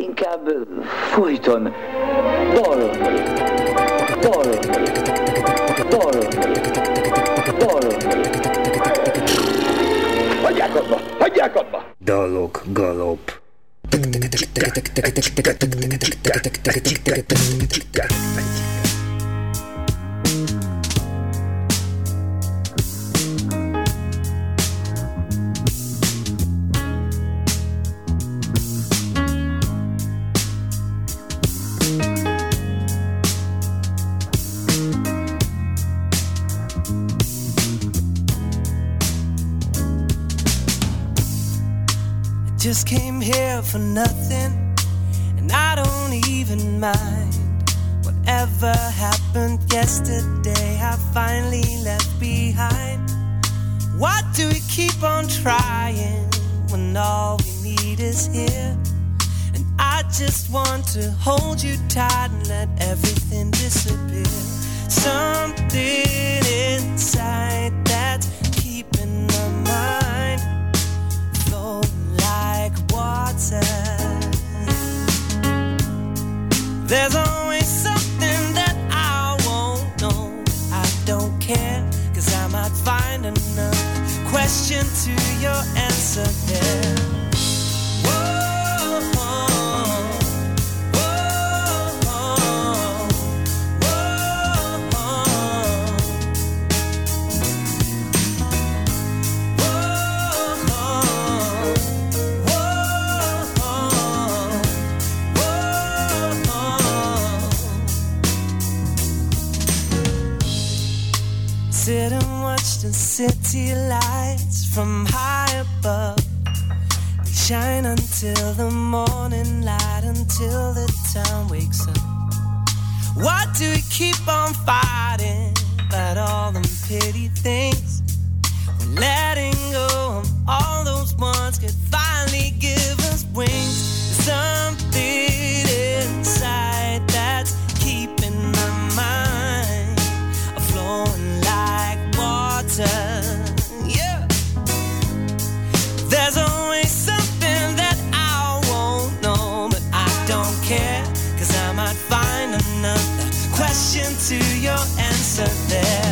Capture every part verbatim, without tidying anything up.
inkább folyton dal, dal, dal, dal. Hagyják abba! Hagyják abba! Dalok galop. Just came here for nothing, and I don't even mind. Whatever happened yesterday, I finally left behind. Why do we keep on trying when all we need is here? And I just want to hold you tight and let everything disappear. Something inside that's keeping my mind like water. There's always something that I won't know. I don't care, cause I might find another question to your answer there. Whoa, whoa, whoa, whoa, sit and watch the city lights from high above. They shine until the morning light, until the town wakes up. Why do we keep on fighting about all them petty things? When letting go of all those ones could finally give us wings. There's something inside that's keeping my mind flowing like water. Yeah. There's always something that I won't know, but I don't care, cause I might find another question to your answer there.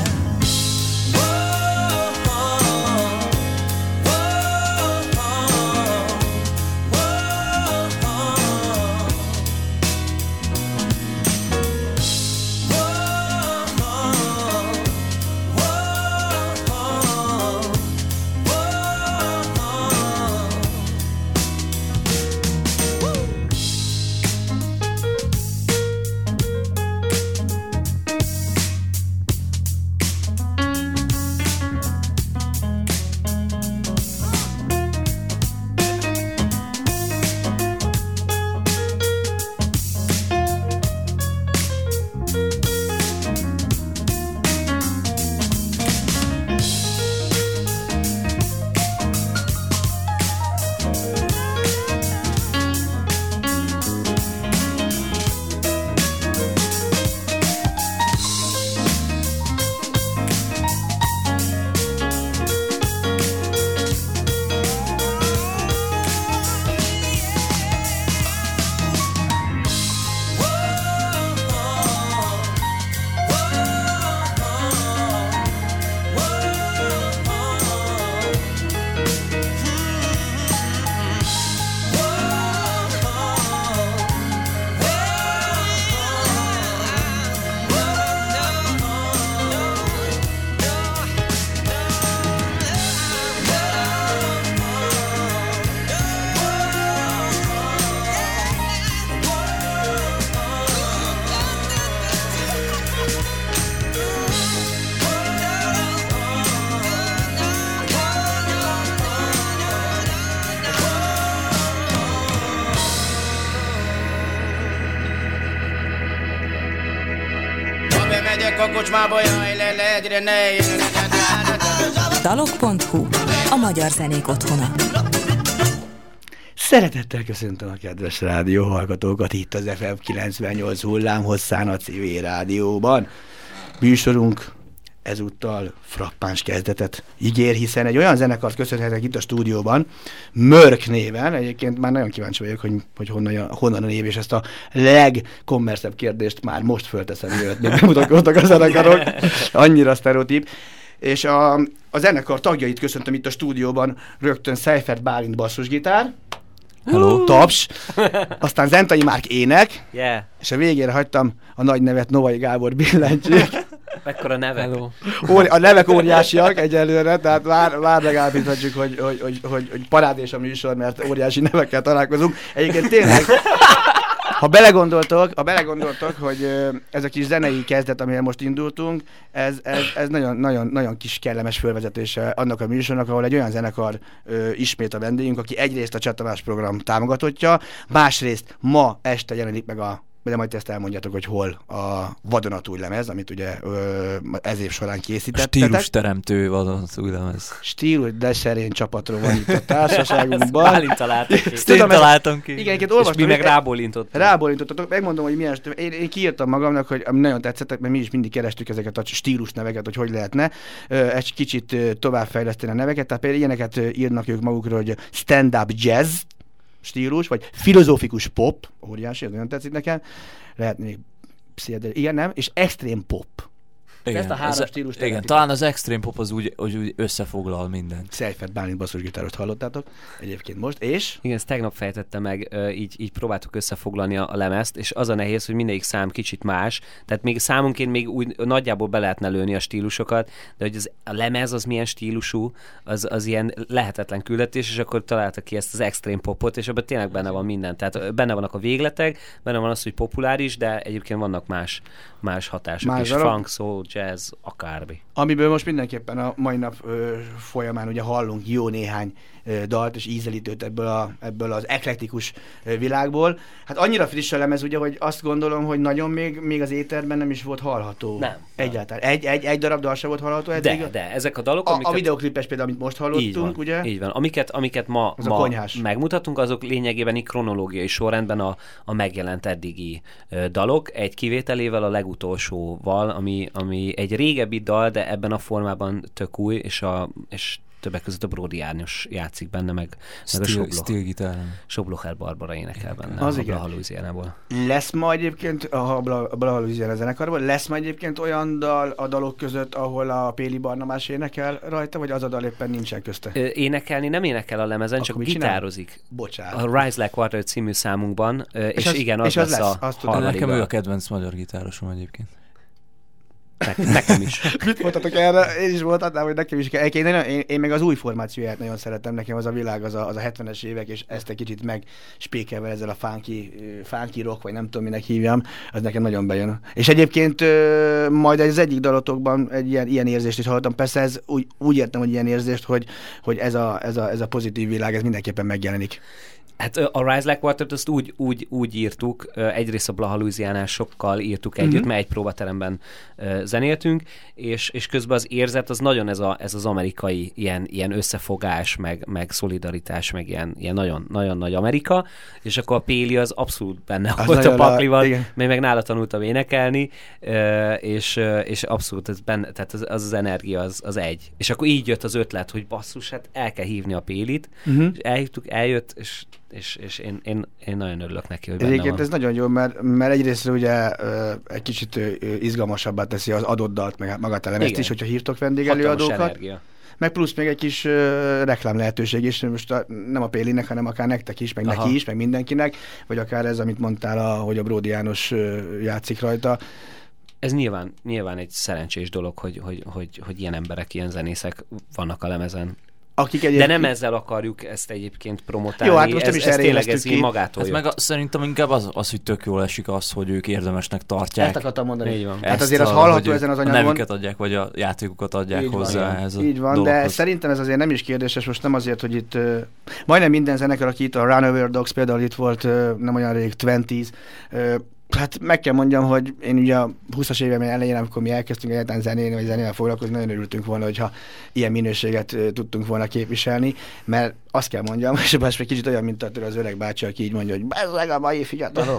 dalok pont hu, a magyar zenék otthona. Szeretettel köszöntöm a kedves rádióhallgatókat itt az ef em kilencvennyolc hullámhosszán a civil rádióban. Műsorunk ezúttal frappáns kezdetet ígér, hiszen egy olyan zenekart köszönhetek itt a stúdióban, Mörk néven, egyébként már nagyon kíváncsi vagyok, hogy, hogy honnan, honnan a név, és ezt a legkommerszebb kérdést már most fölteszem, mielőtt még bemutatkoztak a zenekarok, annyira sztereotíp. És a, a zenekar tagjait köszöntöm itt a stúdióban, rögtön Seifert Bálint basszusgitár, hello, taps, aztán Zentai Márk ének, yeah. És a végére hagytam a nagy nevet, Novai Gábor billentyűk. Mekkora nevek. Hello. Óri, a nevek óriásiak egyelőre, tehát már, már megállapíthatjuk, hogy, hogy, hogy, hogy, hogy parádés a műsor, mert óriási nevekkel találkozunk. Egyébként tényleg, ha belegondoltok, ha belegondoltok, hogy ez a kis zenei kezdet, amivel most indultunk, ez, ez, ez nagyon, nagyon, nagyon kis kellemes fölvezetése annak a műsornak, ahol egy olyan zenekar ö, ismét a vendégünk, aki egyrészt a Csatavás program támogatottja, másrészt ma este jelenik meg a, de majd ezt elmondjátok, hogy hol a Vadonatúj lemez, amit ugye ö, ez év során készítettetek. Stílusteremtő Vadonatúj lemez. Stílus, de szerény csapatról van itt a társaságunkban. Bálint találtak ki. Ezt én találtam ki. Igen, igen, olvastam. És mi meg rábólintottunk. Rábólintottatok. Megmondom, hogy milyen, én, én kiírtam magamnak, hogy nagyon tetszettek, mert mi is mindig kerestük ezeket a stílus neveket, hogy hogy lehetne egy kicsit továbbfejleszteni a neveket. Tehát például ilyeneket írnak ők magukról, hogy stand-up jazz stílus, vagy filozófikus pop, óriási, ez nagyon tetszik nekem, lehet még pszichedelikus, igen, nem, és extrém pop. Igen, ezt a három ez, stílust igen, talán az extrém pop az úgy, úgy, úgy összefoglal mindent. Seifert Bálint basszusgitárost hallottátok egyébként most, és? Igen, ezt tegnap fejtette meg, így, így próbáltuk összefoglalni a, a lemezt, és az a nehéz, hogy mindegyik szám kicsit más, tehát még számunként még úgy nagyjából be lehetne lőni a stílusokat, de hogy az, a lemez az milyen stílusú, az, az ilyen lehetetlen küldetés, és akkor találtak ki ezt az extrém popot, és abban tényleg benne van minden. Tehát benne vannak a végletek, benne van az, hogy populáris, de egyébként vannak más, más hatások más is, darab. funk, soul, jazz, akármi. Amiből most mindenképpen a mai nap ö, folyamán ugye hallunk jó néhány ö, dalt és ízelítőt ebből, a, ebből az eklektikus ö, világból. Hát annyira friss a lemez, ugye, hogy azt gondolom, hogy nagyon még, még az éterben nem is volt hallható. Nem. Egyáltalán. Egy, egy, egy darab dal sem volt hallható eddig. De, de ezek a dalok, A, amiket... a videoklipes például, amit most hallottunk, így van, ugye? Így van. Amiket, amiket ma, az ma megmutatunk, azok lényegében így kronológiai sorrendben a, a megjelent eddigi ö, dalok, egy kivételével a legutolsóval, ami, ami egy régebbi dal, de ebben a formában tök új, és, a, és többek között a Bródi Árnyos játszik benne, meg, meg a Sobloch, Soblocher Barbara énekel benne az a Blaha Louisiana-ból. Lesz ma egyébként a Blaha Louisiana zenekarból, lesz ma egyébként olyan dal a dalok között, ahol a Péli Barnabás énekel rajta, vagy az a dal éppen nincsen közte? Ö, énekelni nem énekel a lemezen, akkor csak gitározik. Bocsánat. A Rise Like Water című számunkban, és, és az, igen, az, és az lesz, lesz a nekem ő a kedvenc magyar gitárosom egyébként. Ne, nekem is. Mit mondhatok erre? Én is mondhatnám, hogy nekem is kell. Én, én, én meg az új formációját nagyon szeretem, nekem az a világ, az a, az a hetvenes évek, és ezt egy kicsit megspékelve ezzel a funky, funky rock, vagy nem tudom, minek hívjam, az nekem nagyon bejön. És egyébként majd az egyik dalotokban egy ilyen, ilyen érzést is hallottam. Persze ez úgy, úgy értem, hogy ilyen érzést, hogy, hogy ez, a, ez, a, ez a pozitív világ, ez mindenképpen megjelenik. Hát a Rise Like Water-t azt úgy, úgy, úgy írtuk, egyrészt a Blaha Louisiana-sokkal írtuk együtt, uh-huh. mert egy próbateremben zenéltünk, és, és közben az érzet az nagyon ez, a, ez az amerikai ilyen, ilyen összefogás, meg, meg szolidaritás, meg ilyen, ilyen nagyon, nagyon nagy Amerika, és akkor a Péli az abszolút benne az volt a paklival, a, mert meg nála tanultam énekelni, és, és abszolút ez benne, tehát az az, az energia az, az egy. És akkor így jött az ötlet, hogy basszus, hát el kell hívni a Pélit, uh-huh. és elhívtuk, eljött, és és, és én, én, én nagyon örülök neki, hogy benne Egyébként van. Ez nagyon jó, mert, mert egyrészt ugye egy kicsit izgalmasabbá teszi az adott dalt, meg magát a lemezt is, hogyha hívtok vendégelőadókat. Meg plusz még egy kis uh, reklám lehetőség is, most a, nem a Pélinek, hanem akár nektek is, meg Aha. neki is, meg mindenkinek, vagy akár ez, amit mondtál, a, hogy a Bródi János uh, játszik rajta. Ez nyilván, nyilván egy szerencsés dolog, hogy, hogy, hogy, hogy ilyen emberek, ilyen zenészek vannak a lemezen. Akik egyéb... De nem ezzel akarjuk ezt egyébként promotálni. Jó, hát most ez, nem is ez tényleg ez ki. magától hát meg a, szerintem inkább az, az, hogy tök jól esik az, hogy ők érdemesnek tartják. Ezt akartam mondani. Így van. Hát azért az hallható ezen az anyagon. A nevüket adják, vagy a játékokat adják így hozzá. Van, ez a így van, dologhoz. De szerintem ez azért nem is kérdéses, most nem azért, hogy itt uh, majdnem minden zenekar, aki itt a Runover Dogs például itt volt uh, nem olyan rég, húszas, uh, hát meg kell mondjam, hogy én ugye a húszas évem elején, amikor mi elkezdtünk egyáltalán zenélni, vagy zenével foglalkozni, nagyon örültünk volna, hogyha ilyen minőséget uh, tudtunk volna képviselni, mert azt kell mondjam, és most egy kicsit olyan, mint az öreg bácsi, aki így mondja, hogy bezzeg a mai fiatalok.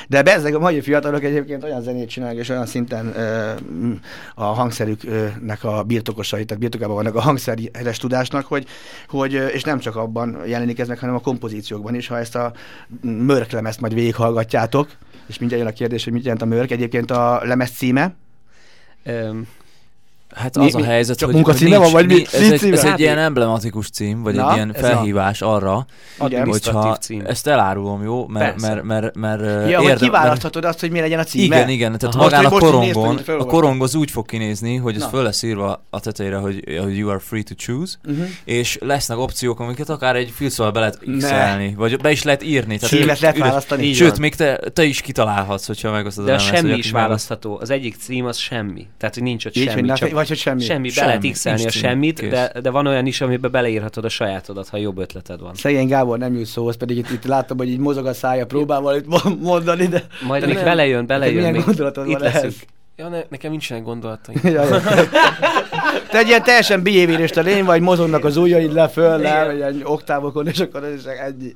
De bezzeg a mai fiatalok egyébként olyan zenét csinálnak, és olyan szinten ö, a hangszerüknek a birtokosai, tehát birtokában vannak a hangszeres tudásnak, hogy, hogy, és nem csak abban jelenik ez meg, hanem a kompozíciókban is. Ha ezt a Mörk lemezt majd végighallgatjátok, és mindjárt jön a kérdés, hogy mit jelent a Mörk, egyébként a lemez címe. Um. Hát az mi, a helyzet, csak hogy, munkacíme van, vagy mi, ez, mi egy, címe? ez egy ilyen emblematikus cím, vagy Na, egy ilyen felhívás a... arra, hogyha cím. ezt elárulom, jó? Mert, mert, mert, mert ja, hogy kiválaszthatod azt, hogy mi legyen a címe? Igen, igen, tehát Aha, magán a most, korongon, néztem, a korong az úgy fog kinézni, hogy ez Na. föl lesz írva a tetejére, hogy, hogy you are free to choose, uh-huh. és lesznek opciók, amiket akár egy filcszóval be lehet x-elni, vagy be is lehet írni. Címet lehet választani. Sőt, még te, te is kitalálhatsz, hogyha megosztod de a a lemez, semmi is választható. Az egyik cím az semmi. Tehát, hogy nincs ott így, semmi. Csak vagy, hogy semmi. Semmi. Be lehet x-elni a semmit, de, de van olyan is, amiben beleírhatod a sajátodat, ha jobb ötleted van. Szegény Gábor nem jut szóhoz, pedig itt, itt látom, hogy így mozog a szája, próbálval itt mondani, de... Majd de még nem. belejön, belejön. Milyen még gondolatod itt van leszünk. ehhez? Ja, ne, nekem nincsenek gondolataim. Te egy ilyen teljesen behaviorista lény vagy, mozognak az ujjaid le, föl, le, ilyen oktávokon, és akkor ez is ennyi.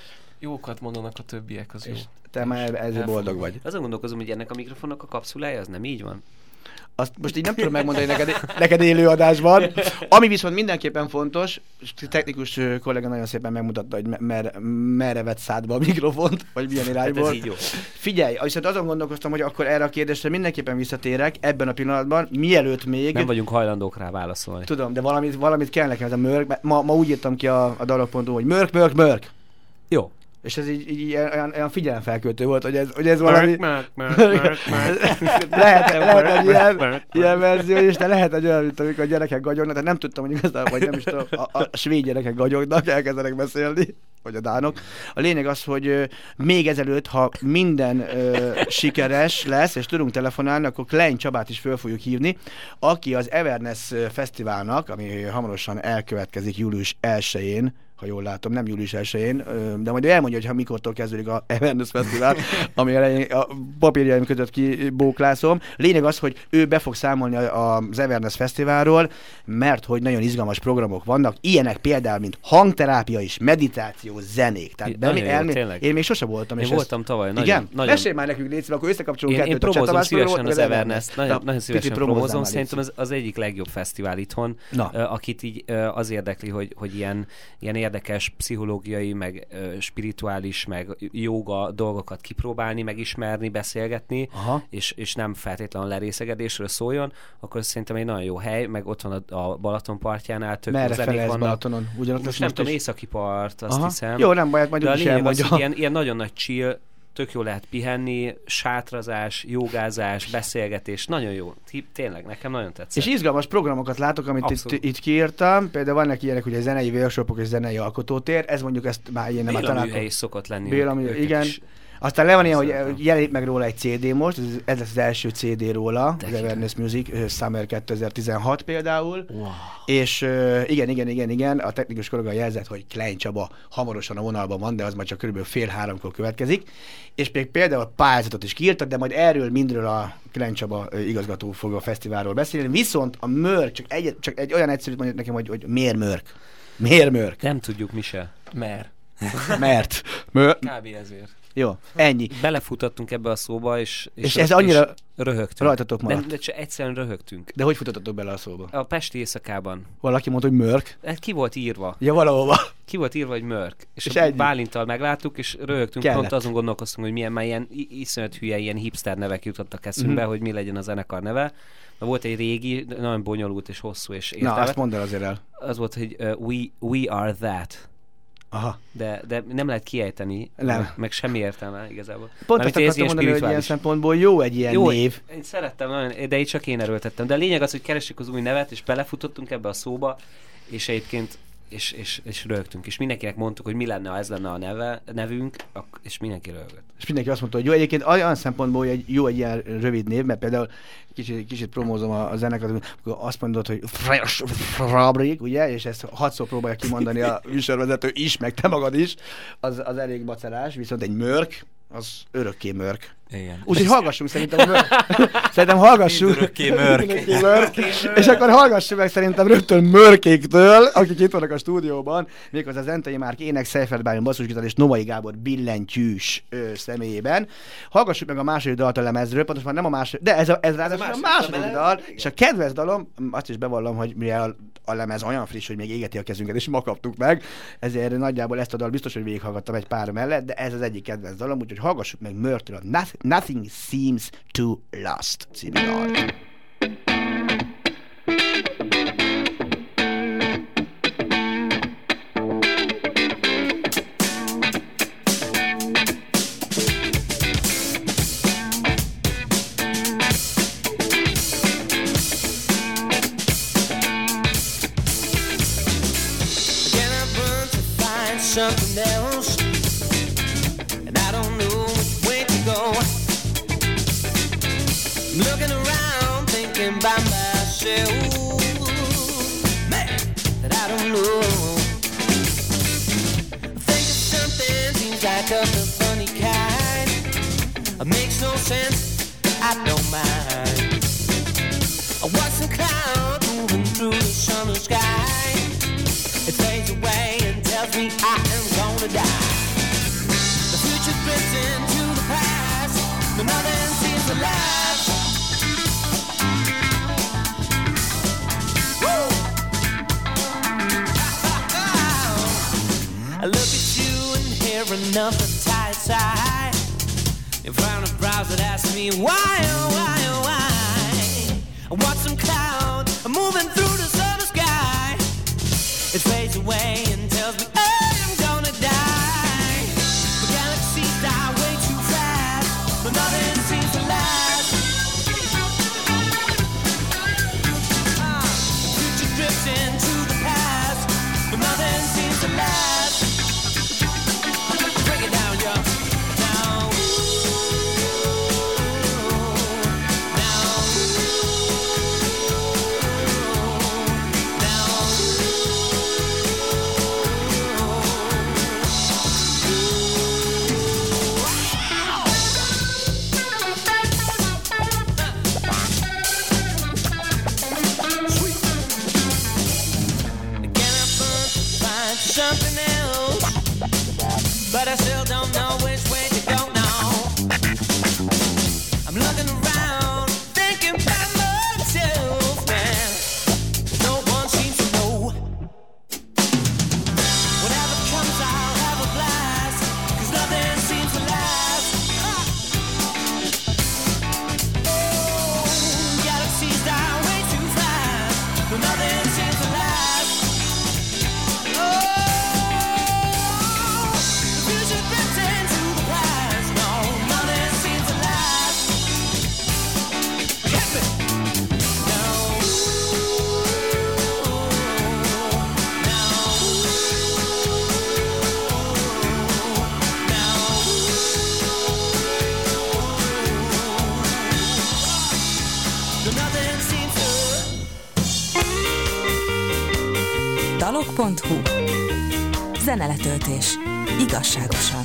Jókat mondanak a többiek, az jó. És te már ezzel boldog vagy. Azon gondolkozom, hogy ennek a mikrofonnak a kapszulája, az nem így van? Azt most így nem tudom megmondani neked, neked élőadásban. Ami viszont mindenképpen fontos, és technikus kollega nagyon szépen megmutatta, hogy mer- merre vett szádba a mikrofont, vagy milyen irányból. Hát ez így jó. Figyelj, viszont azon gondolkoztam, hogy akkor erre a kérdésre mindenképpen visszatérek ebben a pillanatban, mielőtt még... Nem vagyunk hajlandók rá válaszolni. Tudom, de valamit, valamit kell nekem ez a mörk. Ma, ma úgy írtam ki a, a dalok.hu, hogy mörk, mörk, mörk. Jó. És ez így, így olyan, olyan figyelemfelköltő volt, hogy ez, hogy ez valami... Mörk, mörk, mörk, mörk. lehet, lehet egy ilyen, ilyen verzió is, de lehet egy olyan, mint amikor a gyerekek gagyognak, tehát nem tudtam, hogy igazából, vagy nem is tudom, a, a svéd gyerekek gagyognak, elkezdenek beszélni, vagy a dánok. A lényeg az, hogy ö, még ezelőtt, ha minden ö, sikeres lesz, és tudunk telefonálni, akkor Klein Csabát is föl fogjuk hívni, aki az Everness Fesztiválnak, ami hamarosan elkövetkezik július elsején, ha jól látom, nem július elsején, de majd ő elmondja, hogy ha mikortól kezdődik a Everness Fesztivál, ami elején a papírjaim között kibóklászom. Lényeg az, hogy ő be fog számolni az Everness Fesztiválról, mert hogy nagyon izgalmas programok vannak, ilyenek például, mint hangterápia és meditáció, zenék. Tehát be, jó, elmé- én még sose voltam. Én és voltam ezt... tavaly. Nagyon, Igen? nagyon... Mesélj már nekünk, légy szíves, akkor összekapcsolunk Én, én kettőt. promózom szívesen az Everness. Everness. Nagyon, Na, nagyon szívesen promózzál promózom. már, Szerintem az, az egyik legjobb fesztivál itthon, Na. akit így az érdekli, hogy, hogy ilyen, ilyen érdekes pszichológiai, meg spirituális, meg jóga dolgokat kipróbálni, megismerni, beszélgetni, és, és nem feltétlenül lerészegedésről szóljon, akkor szerintem egy nagyon jó hely, meg ott van a, a Balaton partjánál, tök merre jó zenék vannak. Balatonon? Ugyanott most nem tudom, északi part, azt Aha. hiszem. Jó, nem baj, majd de a úgy is lényeg az, elmondja. hogy ilyen, ilyen nagyon nagy chill, tök jó lehet pihenni, sátrazás, jogázás, beszélgetés, nagyon jó. Tényleg, nekem nagyon tetszett. És izgalmas programokat látok, amit itt, itt kiírtam. Például vannak ilyenek, hogy zenei workshopok és zenei alkotótér. Ez mondjuk ezt már én nem találkozom. Béla is szokott lenni. Béla műhely, igen. Is. Aztán le van ilyen, hogy jelenik meg róla egy cé dé most, ez, ez lesz az első cé dé róla, de az Everness Music, Summer kétezer-tizenhat például. Wow. És uh, igen, igen, igen, igen, a technikus kollega jelzett, hogy Klein Csaba hamarosan a vonalban van, de az majd csak körülbelül fél háromkor következik. És még például pályázatot is kiírtak, de majd erről mindről a Klein Csaba igazgató fog a fesztiválról beszélni. Viszont a Mörk, csak egy, csak egy olyan egyszerűt mondjuk nekem, hogy, hogy miért Mörk? Miért Mörk? Nem tudjuk, mi se. Mert. Mert. Mör... Kb. Ezért. Jó, ennyi. Belefutottunk ebbe a szóba, és, és, és ez annyira és röhögtünk. Rajtatok maradt. De, de csak egyszerűen röhögtünk. De hogy futottatok bele a szóba? A pesti éjszakában. Valaki mondta, hogy Mörk. Hát ki volt írva? Ja, valahova. Ki volt írva, hogy Mörk. És, és Bálinttal megláttuk, és röhögtünk. Kellett. Pont azon gondolkoztunk, hogy milyen már ilyen iszonyat hülye, ilyen hipster nevek jutottak eszünkbe, mm-hmm. hogy mi legyen a zenekar neve. Na, volt egy régi, nagyon bonyolult és hosszú és értelmet. Na, azt mondd el azért el. Az volt, hogy uh, we, we are that. Aha. De, de nem lehet kiejteni, nem. meg semmi értelme igazából. Pont azt akartam mondani, hogy ilyen szempontból jó egy ilyen jó, név. Én szerettem nagyon, de itt csak én erőltettem. De a lényeg az, hogy keressük az új nevet, és belefutottunk ebbe a szóba, és egyébként és, és, és röhögtünk. És mindenkinek mondtuk, hogy mi lenne, ha ez lenne a neve, nevünk, és mindenki röhögött. És mindenki azt mondta, hogy jó, egyébként olyan szempontból, hogy egy, jó egy ilyen rövid név, mert például kicsit, kicsit promózom a, a zenekart, amikor azt mondod, hogy Fabrik, ugye, és ezt hatszor próbálja kimondani a műsorvezető is, meg te magad is, az, az elég macerás, viszont egy Mörk, az örökké Mörk. Igen. Úgyhogy hallgassunk szerintem a mör... Szerintem hallgassunk. Mindörökké mörk. mörk. És akkor hallgassuk meg szerintem rögtön Mörkéktől, akik itt vannak a stúdióban, méghozzá az Zentai Márk ének, Seifert Bálint basszusgitár és Novai Gábor billentyűs ö, személyében. Hallgassuk meg a második dalt a lemezről, pontosan nem a második, de ez, a, ez ráadásul a második dal, és a kedvenc dalom, azt is bevallom, hogy mivel a lemez olyan friss, hogy még égeti a kezünket, és ma kaptuk meg, ezért nagyjából ezt a dal biztos, hogy végighallgattam egy pár mellett, de ez az egyik kedvenc dalom, úgyhogy hallgassuk meg Mörktől a Nothing Seems to Last című dalt. Something else, and I don't know which way to go. I'm looking around, thinking by myself, man, that I don't know. I think of something, seems like of the funny kind. It makes no sense, but I don't mind. I watch some clouds moving through the summer sky. It fades away and tells me I am gonna die. The future drifts into the past, but nothing seems to last. Woo! I look at you and hear another tight sigh. In front of brows that ask me why, oh why, oh why. I watch some clouds moving through the summer sky. It fades away and tells me I'm gonna die. The galaxies die way too fast, but nothing seems to last. Uh, future drifts into the past, but nothing seems to last. Break it down, yo. Now, now, now. Something else, but I still don't know which way to go now. I'm looking around, thinking by myself, man. No one seems to know. Whatever comes, I'll have a blast, 'cause nothing seems to last. Oh, galaxies die way too fast, but nothing seems to last. Oh. dalok pont hu. Zeneletöltés. Igazságosan.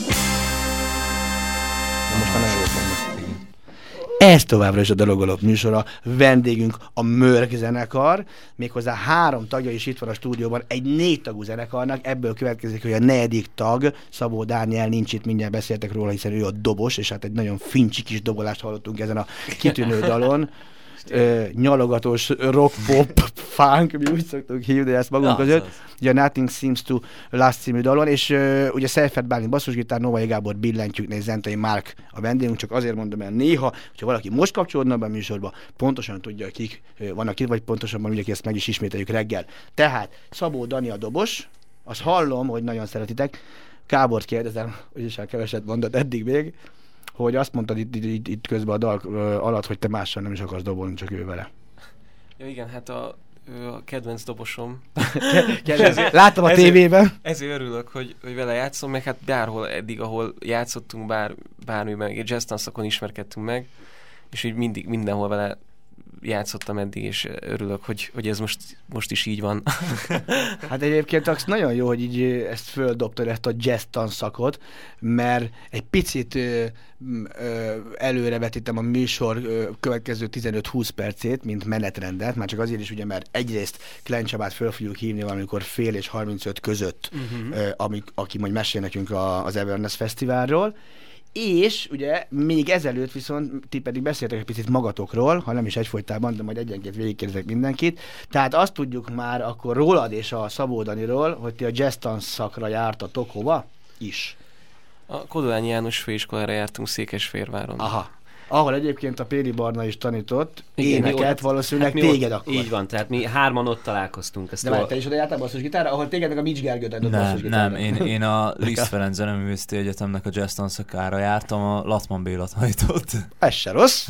Na most már nagyon mondom. Ez továbbra is a Dalogolók műsora. Vendégünk a Mörk zenekar, méghozzá három tagja is itt van a stúdióban, egy négy tagú zenekarnak, ebből következik, hogy a negyedik tag, Szabó Dániel nincs itt, mindjárt beszéltek róla, hiszen ő a dobos, és hát egy nagyon fincsi kis dobolást hallottunk ezen a kitűnő dalon. Ö, nyalogatós rock, pop, funk, mi úgy szoktuk hívni ezt magunk között. Ugye a Nothing Seems to Last című dalon, és ö, ugye Seifert Bálint basszusgitár, Novai Gábor billentyűknél, Zentai Márk a vendégünk, csak azért mondom el néha, hogyha valaki most kapcsolódna be a műsorba, pontosan tudja, kik ö, vannak itt, vagy pontosabban ugye ezt meg is ismételjük reggel. Tehát Szabó Dani a dobos, azt hallom, hogy nagyon szeretitek. Gábort kérdezem, úgyis már keveset mondott eddig még, hogy azt mondtad itt, itt, itt közben a dal uh, alatt, hogy te mással nem is akarsz dobolni, csak ő vele. Ja igen, hát a, a kedvenc dobosom. Láttam a tévében. Ezért örülök, hogy, hogy vele játszom, meg hát bárhol eddig, ahol játszottunk, bár, bármiben, egy jazz tanszakon ismerkedtünk meg, és így mindig, mindenhol vele játszottam eddig, és örülök, hogy, hogy ez most, most is így van. Hát egyébként az nagyon jó, hogy így ezt földobtad, ezt a jazz tanszakot, mert egy picit ö, ö, előrevetítem a műsor ö, következő tizenöt-húsz percét, mint menetrendet, már csak azért is, ugye, mert egyrészt Klein Csabát föl fogjuk hívni valamikor fél és harmincöt között, uh-huh. ö, amik, aki majd mesél nekünk a, az Everness Fesztiválról, és ugye még ezelőtt viszont ti pedig beszéltek egy picit magatokról, ha nem is egyfolytában, de majd egyenként végigkérdezek mindenkit. Tehát azt tudjuk már akkor rólad és a Szabó Daniról, hogy ti a jazz tanszakra jártatok hova is. A Kodolányi János főiskolára jártunk Székesfehérváron. Aha. Ahol egyébként a Péri Barna is tanított, Igen, éneket, ott, valószínűleg hát téged ott, akkor. Így van, tehát mi hárman ott találkoztunk. Ezt De várj, te is oda jártál basszusgitárra, ahol téged meg a Mics Gergő tanított Nem, basszusgitárra. nem, én, én a Liszt Ferenc Zeneművészeti Egyetemnek a jazz tanszakára jártam, a Latman Béla tanított. Ez se rossz.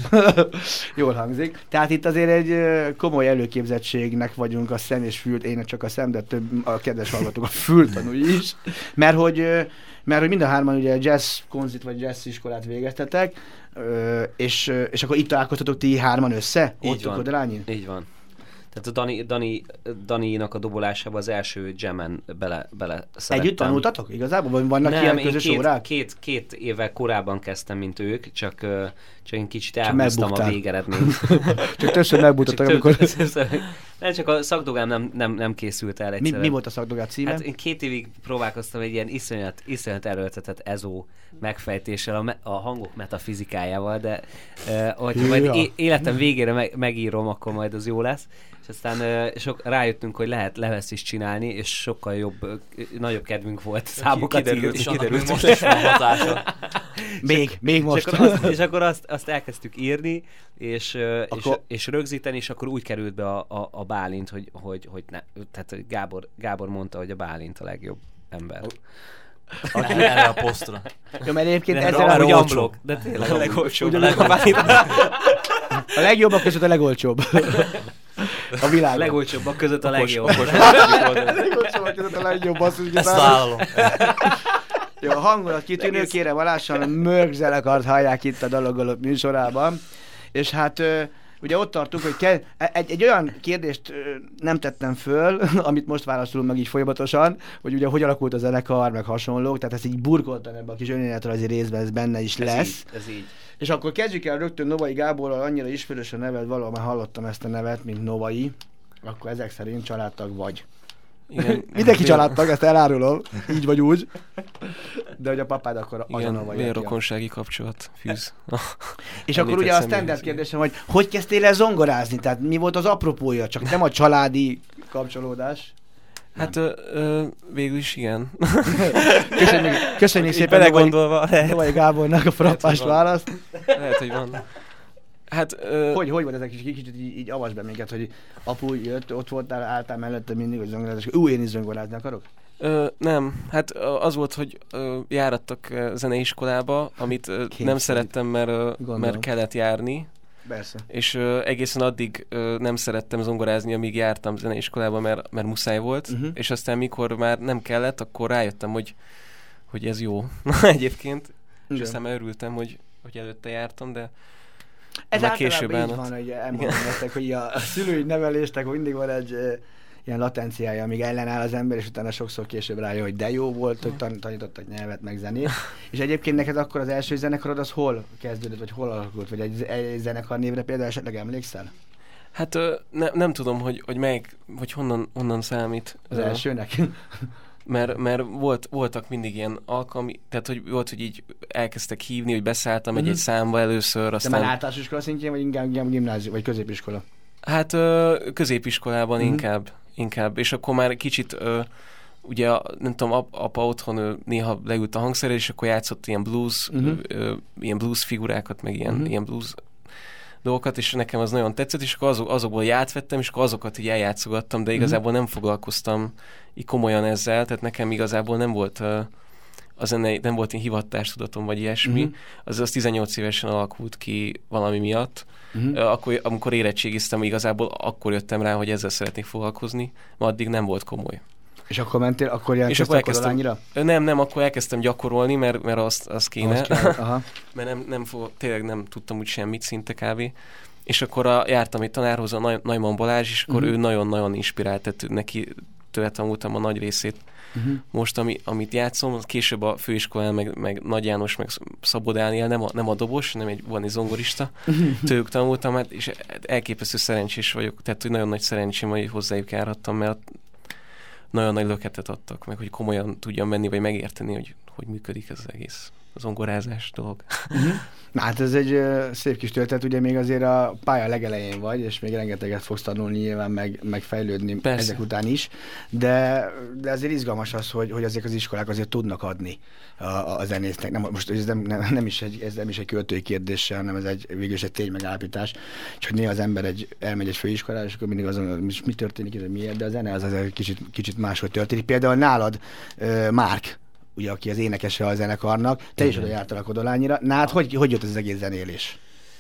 Jól hangzik. Tehát itt azért egy ö, komoly előképzettségnek vagyunk a szem és fült, én csak a szem, de több a kedves hallgatók a fültanúi is. Mert hogy, ö, mert hogy mind a hárman ugye jazz konzit vagy jazz iskolát végeztetek, ö, és, és akkor itt találkoztatok ti hárman össze? Így Ott van. a Kodolányin? Így van. Tehát a Dani, Dani, Dani-nak a dobolásába az első jammen bele, bele szerettem. Együtt tanultatok igazából? Vagy vannak Nem, ilyen én közös két, órák? Két, két évvel korábban kezdtem, mint ők, csak, ö, csak én kicsit elhúztam a megbuktál. végeredményt. Csak többször megmutattak, amikor... Nem, csak a szakdogám nem, nem, nem készült el Mi, egyszerűen. mi volt a szakdogát címe? Hát én két évig próbálkoztam egy ilyen iszonyat, iszonyat erőltetett ezó megfejtéssel, a, me, a hangok metafizikájával, de uh, hogyha majd Hűha. é, életem végére meg, megírom, akkor majd az jó lesz. És aztán uh, sok, rájöttünk, hogy lehet leveszt is csinálni, és sokkal jobb, uh, nagyobb kedvünk volt számokat kiderült, írni. És annak még most is van hatása. Még, még most. És akkor, azt, és akkor azt, azt elkezdtük írni, és, uh, Akkor- és, és rögzíteni, és akkor úgy került be a, a, a Bálint, hogy, hogy, hogy ne, tehát hogy Gábor, Gábor mondta, hogy a Bálint a legjobb ember. Erre a posztra. Ja, mert egyébként De ezzel arra a, Úgy olcsó. amblok, de tényleg a legolcsóbb. Ugye a a legjobbak között a legolcsóbb. A A világon. legolcsóbbak között a legjobb. A legolcsóbbak között a legjobb basszus. Ezt vállalom. Jó, a hangulat kitűnő, kérem alássan, a Mörk zenekart hallják itt a Dalogolok műsorában. És hát ö, ugye ott tartunk, hogy kell, egy, egy olyan kérdést ö, nem tettem föl, amit most válaszolunk meg így folyamatosan, hogy ugye hogy alakult a zenekar, meg hasonlók, tehát ezt így burkoltam ebbe a kis önéletrajzi részben, ez benne is lesz. Ez így, ez így. És akkor kezdjük el rögtön Novai Gáborral, annyira ismerős a neved, valahol már hallottam ezt a nevet, mint Novai, akkor ezek szerint családtag vagy. Igen, Mindenki családtag, ezt elárulom, így vagy úgy. De hogy a papád akkor az a Igen, Novai. vérrokonsági kapcsolat fűz. És akkor ugye a Említett standard személyhez, kérdésem, hogy hogy kezdtél el zongorázni? Tehát mi volt az apropója? Csak nem a családi kapcsolódás? Hát ö, ö, végül is igen. Köszönjük, köszönjük Így szépen Novai, belegondolva, lehet, Novai Gábornak a frappás Lehet, hogy van. választ. lehet, hogy van. Hát, ö, Hogy, hogy volt ezek kicsit, kicsit így, így avasd be minket, hogy apu jött, ott voltál, álltál mellette mindig, hogy zongorázás, ú, én is zongorázni akarok? Ö, nem, hát ö, az volt, hogy ö, járattak ö, zeneiskolába, amit ö, nem Kényszerít. szerettem, mert, ö, Gondolom. mert kellett járni, Persze. és ö, egészen addig ö, nem szerettem zongorázni, amíg jártam zeneiskolába, mert, mert muszáj volt, Uh-huh. és aztán mikor már nem kellett, akkor rájöttem, hogy, hogy ez jó egyébként, és Igen. aztán már örültem, hogy, hogy előtte jártam, de Ez már általában később így állott. van, hogy elmondom nektek, hogy a, a szülői nevelésnek mindig van egy e, ilyen latenciája, amíg ellenáll az ember, és utána sokszor később rájön, hogy de jó volt, hogy tan- tanítottak nyelvet, meg zenét. És egyébként neked akkor az első zenekarod az hol kezdődött, vagy hol alakult, vagy egy, egy zenekar névre például esetleg emlékszel? hát ö, ne, nem tudom, hogy, hogy melyik, hogy honnan, honnan számít. Az Ö, elsőnek? Mert, mert volt, voltak mindig ilyen alkalmi, tehát hogy volt, hogy így elkezdtek hívni, hogy beszálltam Mhm. egy-egy számba először, De aztán... már általános iskola szintjén, vagy inkább inkább gimnázium, vagy középiskola? Hát ö, középiskolában Mhm. inkább, inkább, és akkor már kicsit, ö, ugye a- nem tudom, ap, apa otthon ö, néha leült a hangszerre, és akkor játszott ilyen blues, Mhm. ö, ö, ilyen blues figurákat, meg ilyen, Mhm. ilyen blues dolgokat, és nekem az nagyon tetszett, és akkor azok, azokból így átvettem, és akkor azokat így eljátszogattam, de igazából nem foglalkoztam így komolyan ezzel, tehát nekem igazából nem volt ö, a zene, nem volt én hivatástudatom, vagy ilyesmi, Mhm. az az tizennyolc évesen alakult ki valami miatt. Uh-huh. Ö, Akkor, amikor érettségiztem, igazából akkor jöttem rá, hogy ezzel szeretnék foglalkozni, ma addig nem volt komoly. És akkor mentél, akkor És jelentkeztél akkor a elkezdtem, Kodolányira? Ö, nem, nem, akkor elkezdtem gyakorolni, mert, mert azt, azt kéne, Azt kell, aha. mert nem, nem fog, tényleg nem tudtam úgy semmit szinte kávé, és akkor a, jártam egy tanárhoz, a Nagy, Neumann Balázs, és akkor uh-huh. ő nagyon-nagyon inspirált, tehát neki tőle tanultam a nagy részét. Uh-huh. Most, ami, amit játszom, később a főiskolán, meg, meg Nagy János, meg Szabó Dániel, nem a, nem a dobos, nem egy, van egy zongorista, tőlük tanultam, hát, és elképesztő szerencsés vagyok, tehát hogy nagyon nagy szerencsém, hogy hozzájuk járhattam, mert nagyon nagy löketet adtak, meg hogy komolyan tudjam menni, vagy megérteni, hogy hogy működik ez az egész zongorázás dolog. Uh-huh. Na hát ez egy uh, szép kis történet, ugye még azért a pálya legelején vagy, és még rengeteget fogsz tanulni nyilván, meg, meg fejlődni Persze. ezek után is, de, de azért izgalmas az, hogy, hogy ezek az iskolák azért tudnak adni a, a zenésznek. Nem, most ez nem, nem, nem, is egy, ez nem is egy költői kérdés, hanem ez egy végül is egy tény megállapítás, és hogy néha az ember egy, elmegy egy főiskolára, és akkor mindig azon, mi történik, miért, de a zene az azért kicsit, kicsit máshogy történik. Például nálad uh, Márk, ugye, aki az énekese a zenekarnak, te Igen. is oda jártál a Kodolányira. Na hát, hogy, hogy jött ez az egész zenélés?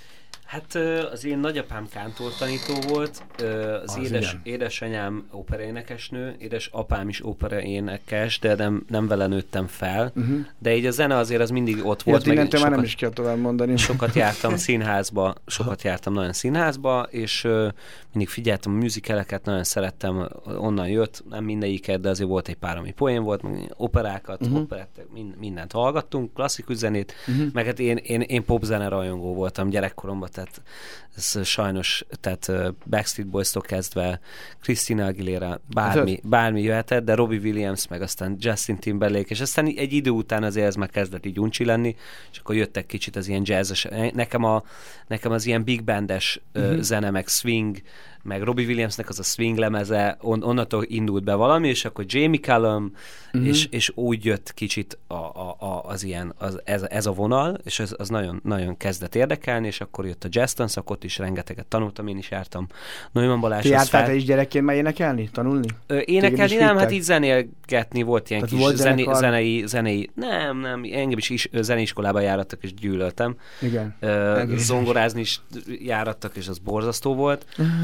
Hát az én nagyapám kántortanító volt, az, az édes, édesanyám operaénekesnő, édesapám is operaénekes, de nem, nem vele nőttem fel, uh-huh. de így a zene azért az mindig ott volt. Ja, innentől már nem is kell tovább mondani. Sokat jártam színházba, sokat jártam nagyon színházba, és uh, mindig figyeltem a musicaleket, nagyon szerettem, onnan jött, nem mindegyiket, de azért volt egy pár, ami poén volt, meg operákat, uh-huh. operettek, mind, mindent hallgattunk, klasszikus zenét, uh-huh. meg hát én, én, én popzene rajongó voltam gyerekkoromban, tehát ez sajnos, tehát Backstreet Boys-tól kezdve Christina Aguilera, bármi, bármi jöhetett, de Robbie Williams, meg aztán Justin Timberlake, és aztán egy idő után azért ez már kezdett így uncsi lenni, és akkor jöttek kicsit az ilyen jazzes, nekem, a, nekem az ilyen big bandes uh-huh. zene, meg swing, meg Robbie Williamsnek az a swing lemeze, on, onnantól indult be valami, és akkor Jamie Cullum, uh-huh. és, és úgy jött kicsit a, a, a, az ilyen, az, ez, ez a vonal, és az, az nagyon, nagyon kezdett érdekelni, és akkor jött a jazz tanszakot is, rengeteget tanultam, én is jártam. Neumann Balázs. Ti jártál fel... te is gyerekként már énekelni, tanulni? Ö, énekelni nem, hát így zenélgetni, volt ilyen Tehát kis volt zené, zenei, zenei, nem, nem, engem is, is zeneiskolába járattak, és gyűlöltem. Igen. Ö, zongorázni is járattak, és az borzasztó volt,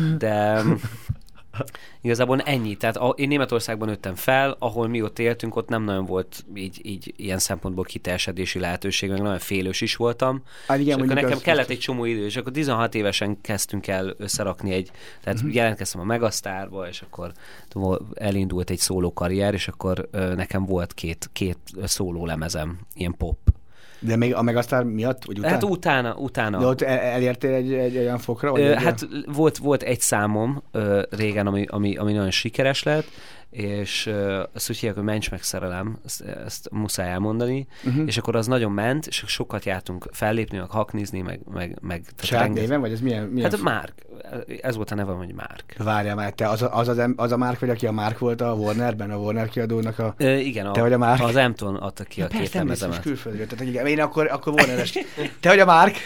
de igazából ennyi. Tehát a, én Németországban nőttem fel, ahol mi ott éltünk, ott nem nagyon volt így, így ilyen szempontból kiteljesedési lehetőség, meg nagyon félős is voltam. Hát igen, és akkor nekem kellett egy csomó idő, és akkor tizenhat évesen kezdtünk el összerakni egy, tehát uh-huh. jelentkeztem a Megasztárba, és akkor elindult egy szóló karrier, és akkor ö, nekem volt két, két szóló lemezem, ilyen pop. De még a Megasztár miatt? Vagy utána? Hát utána. utána. De ott el, elértél egy, egy olyan fokra? Vagy ö, egy hát olyan? volt, volt egy számom ö, régen, ami, ami, ami nagyon sikeres lett, és uh, azt úgy hívják, hogy Mencs meg szerelem, ezt, ezt muszáj elmondani, uh-huh. és akkor az nagyon ment, és sokat jártunk fellépni, meg haknizni, meg... meg, meg Saját néven, vagy ez milyen? milyen hát a Márk. Ez volt a nevem, hogy Márk. Várjál már, te az a, az, az, az a Márk vagy, aki a Márk volt a Warnerben, a Warner kiadónak a... Ö, igen, te a, vagy a Márk? Az Emton adta ki a két lemezemet. Külföldről, tehát igen, én akkor, akkor Warneres. Te vagy a Márk?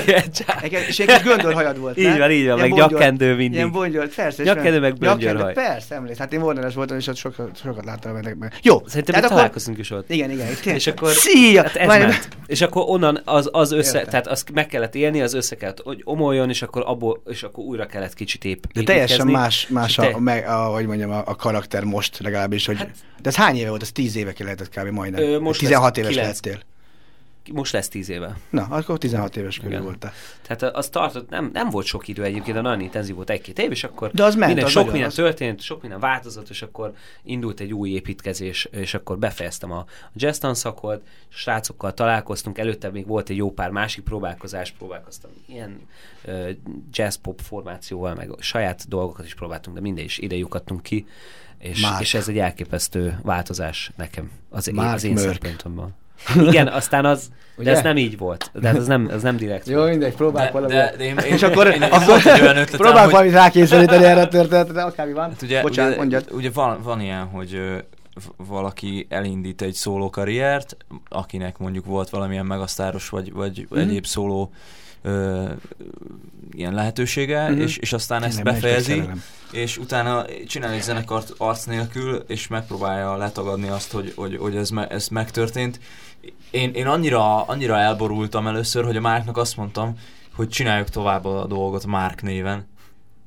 És egy kis göndörhajad volt, így van, így van, meg nyakkendő mindig. Ilyen bongyol, persze. Nyakkendő meg böngyörhaj. Persze, emlész. Hát én Warneres voltam, és ott sokat, sokat láttam ennek meg. Jó. Szerintem mi találkozunk is ott. Igen, igen. És akkor... Szia! Hát ez ment. És akkor onnan az, az össze, Értem. tehát azt meg kellett élni, az össze kellett, hogy omoljon, és akkor abból, és akkor újra kellett kicsit épp. De teljesen más, más a, te... a, a, hogy mondjam, a, a karakter most legalábbis, hogy... Hát... De ez hány éve volt? Ez tíz éve lehetett kb. Majdnem. Ö, most tizenhat éves lettél. Most lesz tíz éve. Na, akkor tizenhat éves körül voltál. Tehát az tartott, nem, nem volt sok idő egyébként, de nagyon intenzív volt egy-két év, és akkor de az ment, minden, az sok minden az... történt, sok minden változott, és akkor indult egy új építkezés, és akkor befejeztem a jazz tanszakot, srácokkal találkoztunk, előtte még volt egy jó pár másik próbálkozás, próbálkoztam ilyen uh, jazz-pop formációval, meg saját dolgokat is próbáltunk, de minden is ide lyukadtunk ki, és, és ez egy elképesztő változás nekem az, én, az én szempontomban. Igen, aztán az, de ugye? Ez nem így volt. De ez nem, ez nem direkt. Jó, mindegy, próbálj valami. De, de én, én, és akkor, én, én, akkor próbálj valamit rákényszeríteni erre a történetre, akármi van. Hát ugye, Bocsánat, ugye, mondjad. Ugye van, van ilyen, hogy ö, valaki elindít egy szóló karriert, akinek mondjuk volt valamilyen megasztáros vagy, vagy mm. egyéb szóló ö, ilyen lehetősége, mm-hmm. és, és aztán ezt Tényleg befejezi, és utána csinál egy zenekart arc nélkül, és megpróbálja letagadni azt, hogy, hogy, hogy ez, me, ez megtörtént. Én, én annyira, annyira elborultam először, hogy a Márknak azt mondtam, hogy csináljuk tovább a dolgot Márk néven.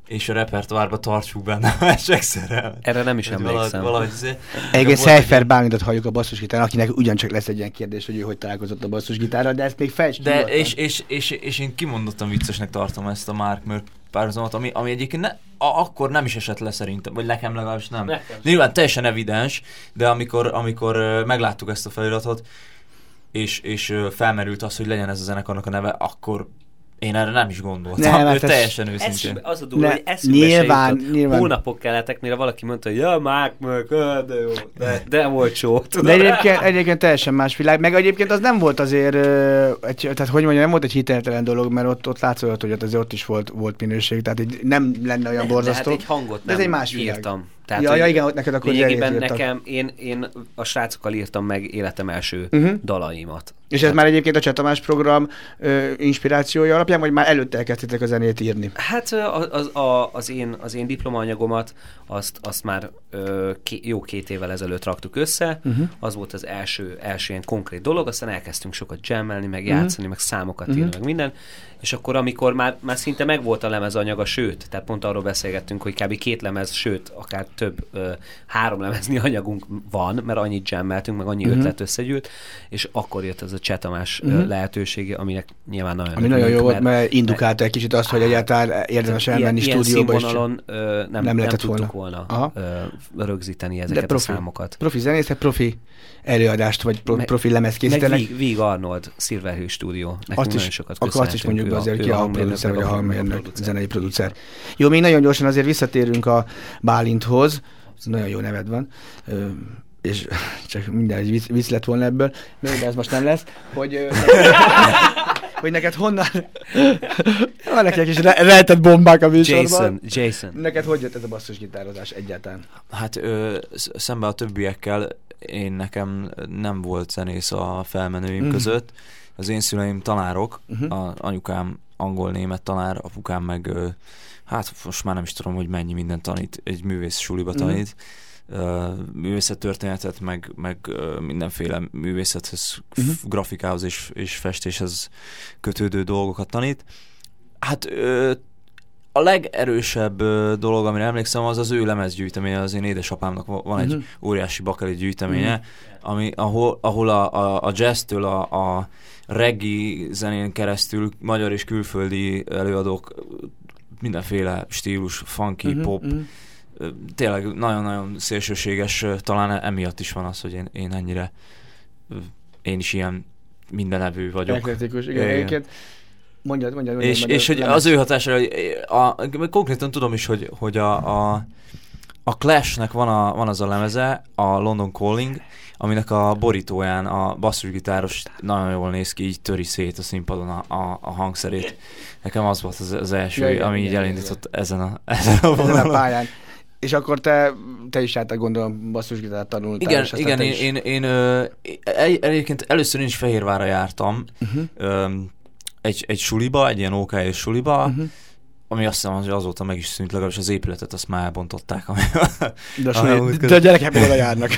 és a repertoárba tartsuk benne a másik szerelmet. Erre nem is Vagy emlékszem. Valahogy, valahogy Egyébként Seifer Bálindot halljuk a basszusgitárral, akinek ugyancsak lesz egy ilyen kérdés, hogy ő hogy találkozott a basszusgitárral, de ezt még fejtsd De nyugodtan. és, és, és, és én kimondottan viccesnek tartom ezt a Mark Mörk párhuzamot, ami, ami egyébként ne, a, akkor nem is esett le szerintem, vagy nekem legalábbis nem. Nekem. Nyilván teljesen evidens, de amikor, amikor uh, megláttuk ezt a feliratot, és, és uh, felmerült az, hogy legyen ez a zenekarnak a neve, akkor én erre nem is gondoltam. Nem, ő hát ez- teljesen őszintén. Eszübe, az a durva, Ne, hogy eszübe nyilván, se jutott. nyilván. Hónapok kellettek, mire valaki mondta, hogy ja, Mark Mörk, de jó, de, de volt jó. De egyébként, egyébként teljesen más világ. Meg egyébként az nem volt azért, ö, egy, tehát hogy mondjam, nem volt egy hiteltelen dolog, mert ott, ott látszott, hogy ott azért ott is volt, volt minőség, tehát így nem lenne olyan borzasztó. De hát egy hangot De nem ez egy más világ. írtam. Tehát, Ja, hogy ja, igen, ott neked akkor lényegében zenét írtad. nekem, én, én a srácokkal írtam meg életem első Mhm. dalaimat. És ez már egyébként a Cseh Tamás program ö, inspirációja alapján, vagy már előtte elkezdtétek a zenét írni? Hát az, az, a, az, én, az én diplomaanyagomat, azt, azt már ö, ké, jó két évvel ezelőtt raktuk össze, uh-huh. az volt az első, első ilyen konkrét dolog, aztán elkezdtünk sokat jammelni, meg játszani, uh-huh. meg számokat írni, uh-huh. meg minden, és akkor amikor már, már szinte megvolt a lemezanyaga, sőt, tehát pont arról beszélgettünk, hogy kb. két lemez, sőt, akár több, ö, három lemezni anyagunk van, mert annyit jammeltünk, meg annyi uh-huh. ötlet összegyűlt, és akkor jött ez a Cseh Tamás uh-huh. uh, lehetősége, aminek nyilván nagyon Ami nagyon jó volt, mert indukálta egy kicsit azt, hogy egyáltalán érdemes elmenni ilyen, stúdióba. Ilyen színvonalon ö, nem, nem, nem lehetett tudtuk volna, volna. ö, rögzíteni ezeket profi, a számokat. Profi zenészek, profi előadást, vagy pro, Me- profi lemez Meg készítenek. Vig, Vig Arnold, Silverhő stúdió. Nekünk Azt nagyon is, sokat akkor azt is mondjuk be azért, ki a producer, vagy a hangmérnök, producer. zenei producer. Jó, még nagyon gyorsan azért visszatérünk a Bálinthoz. Nagyon jó neved van. Ö, és csak minden egy vicc, vicc lett volna ebből, de ez most nem lesz, hogy, ö, hogy neked honnan vannak egy kis re- rejtett bombák a műsorban. Jason, Jason. Neked hogy jött ez a basszusgitározás egyáltalán? Hát ö, sz- szemben a többiekkel én nekem nem volt zenész a felmenőim Mhm. között. Az én szüleim tanárok, Mhm. a anyukám angol-német tanár, apukám meg ö, hát most már nem is tudom, hogy mennyi minden tanít, egy művész suliba Mhm. tanít. Uh, művészettörténetet, meg, meg uh, mindenféle művészethez, Mhm. f- grafikához és, és festéshez kötődő dolgokat tanít. Hát uh, a legerősebb uh, dolog, amire emlékszem, az az ő lemezgyűjteménye, az én édesapámnak va- van egy Mhm. óriási bakeli gyűjteménye, ami, ahol, ahol a, a, a jazztől a, a reggae zenén keresztül magyar és külföldi előadók mindenféle stílus, funky, Mhm, pop, mhm. Ö, tényleg nagyon-nagyon szélsőséges, ö, talán emiatt is van az, hogy én, én ennyire, ö, én is ilyen mindenevű vagyok. Eklektikus, igen, Igen. egyébként. Mondjad, mondjad, mondjad. És, mondjad, és hogy lemez. az ő hatására, a, a, konkrétan tudom is, hogy, hogy a, a, a Clash-nek van, a, van az a lemeze, a London Calling, aminek a borítóján a basszusgitáros nagyon jól néz ki, így töri szét a színpadon a, a, a hangszerét. Nekem az volt az, az első, Ja, igen, ami igen, így igen, elindított ezen a, ezen a ezen a vonalon. pályán. És akkor te, te is jártál, gondolom, basszusgitárt tanultál. Igen, és aztán igen, te én, is- én, én ö, egy, egyébként először én is Fehérvárra jártam, Uh-huh. ö, egy, egy suliba, egy ilyen ó ká es suliba, Uh-huh. ami azt hiszem, hogy azóta meg is szűnt, legalábbis az épületet azt már elbontották. Ami De, a Aha, suli, úgy de a gyerekek még oda járnak.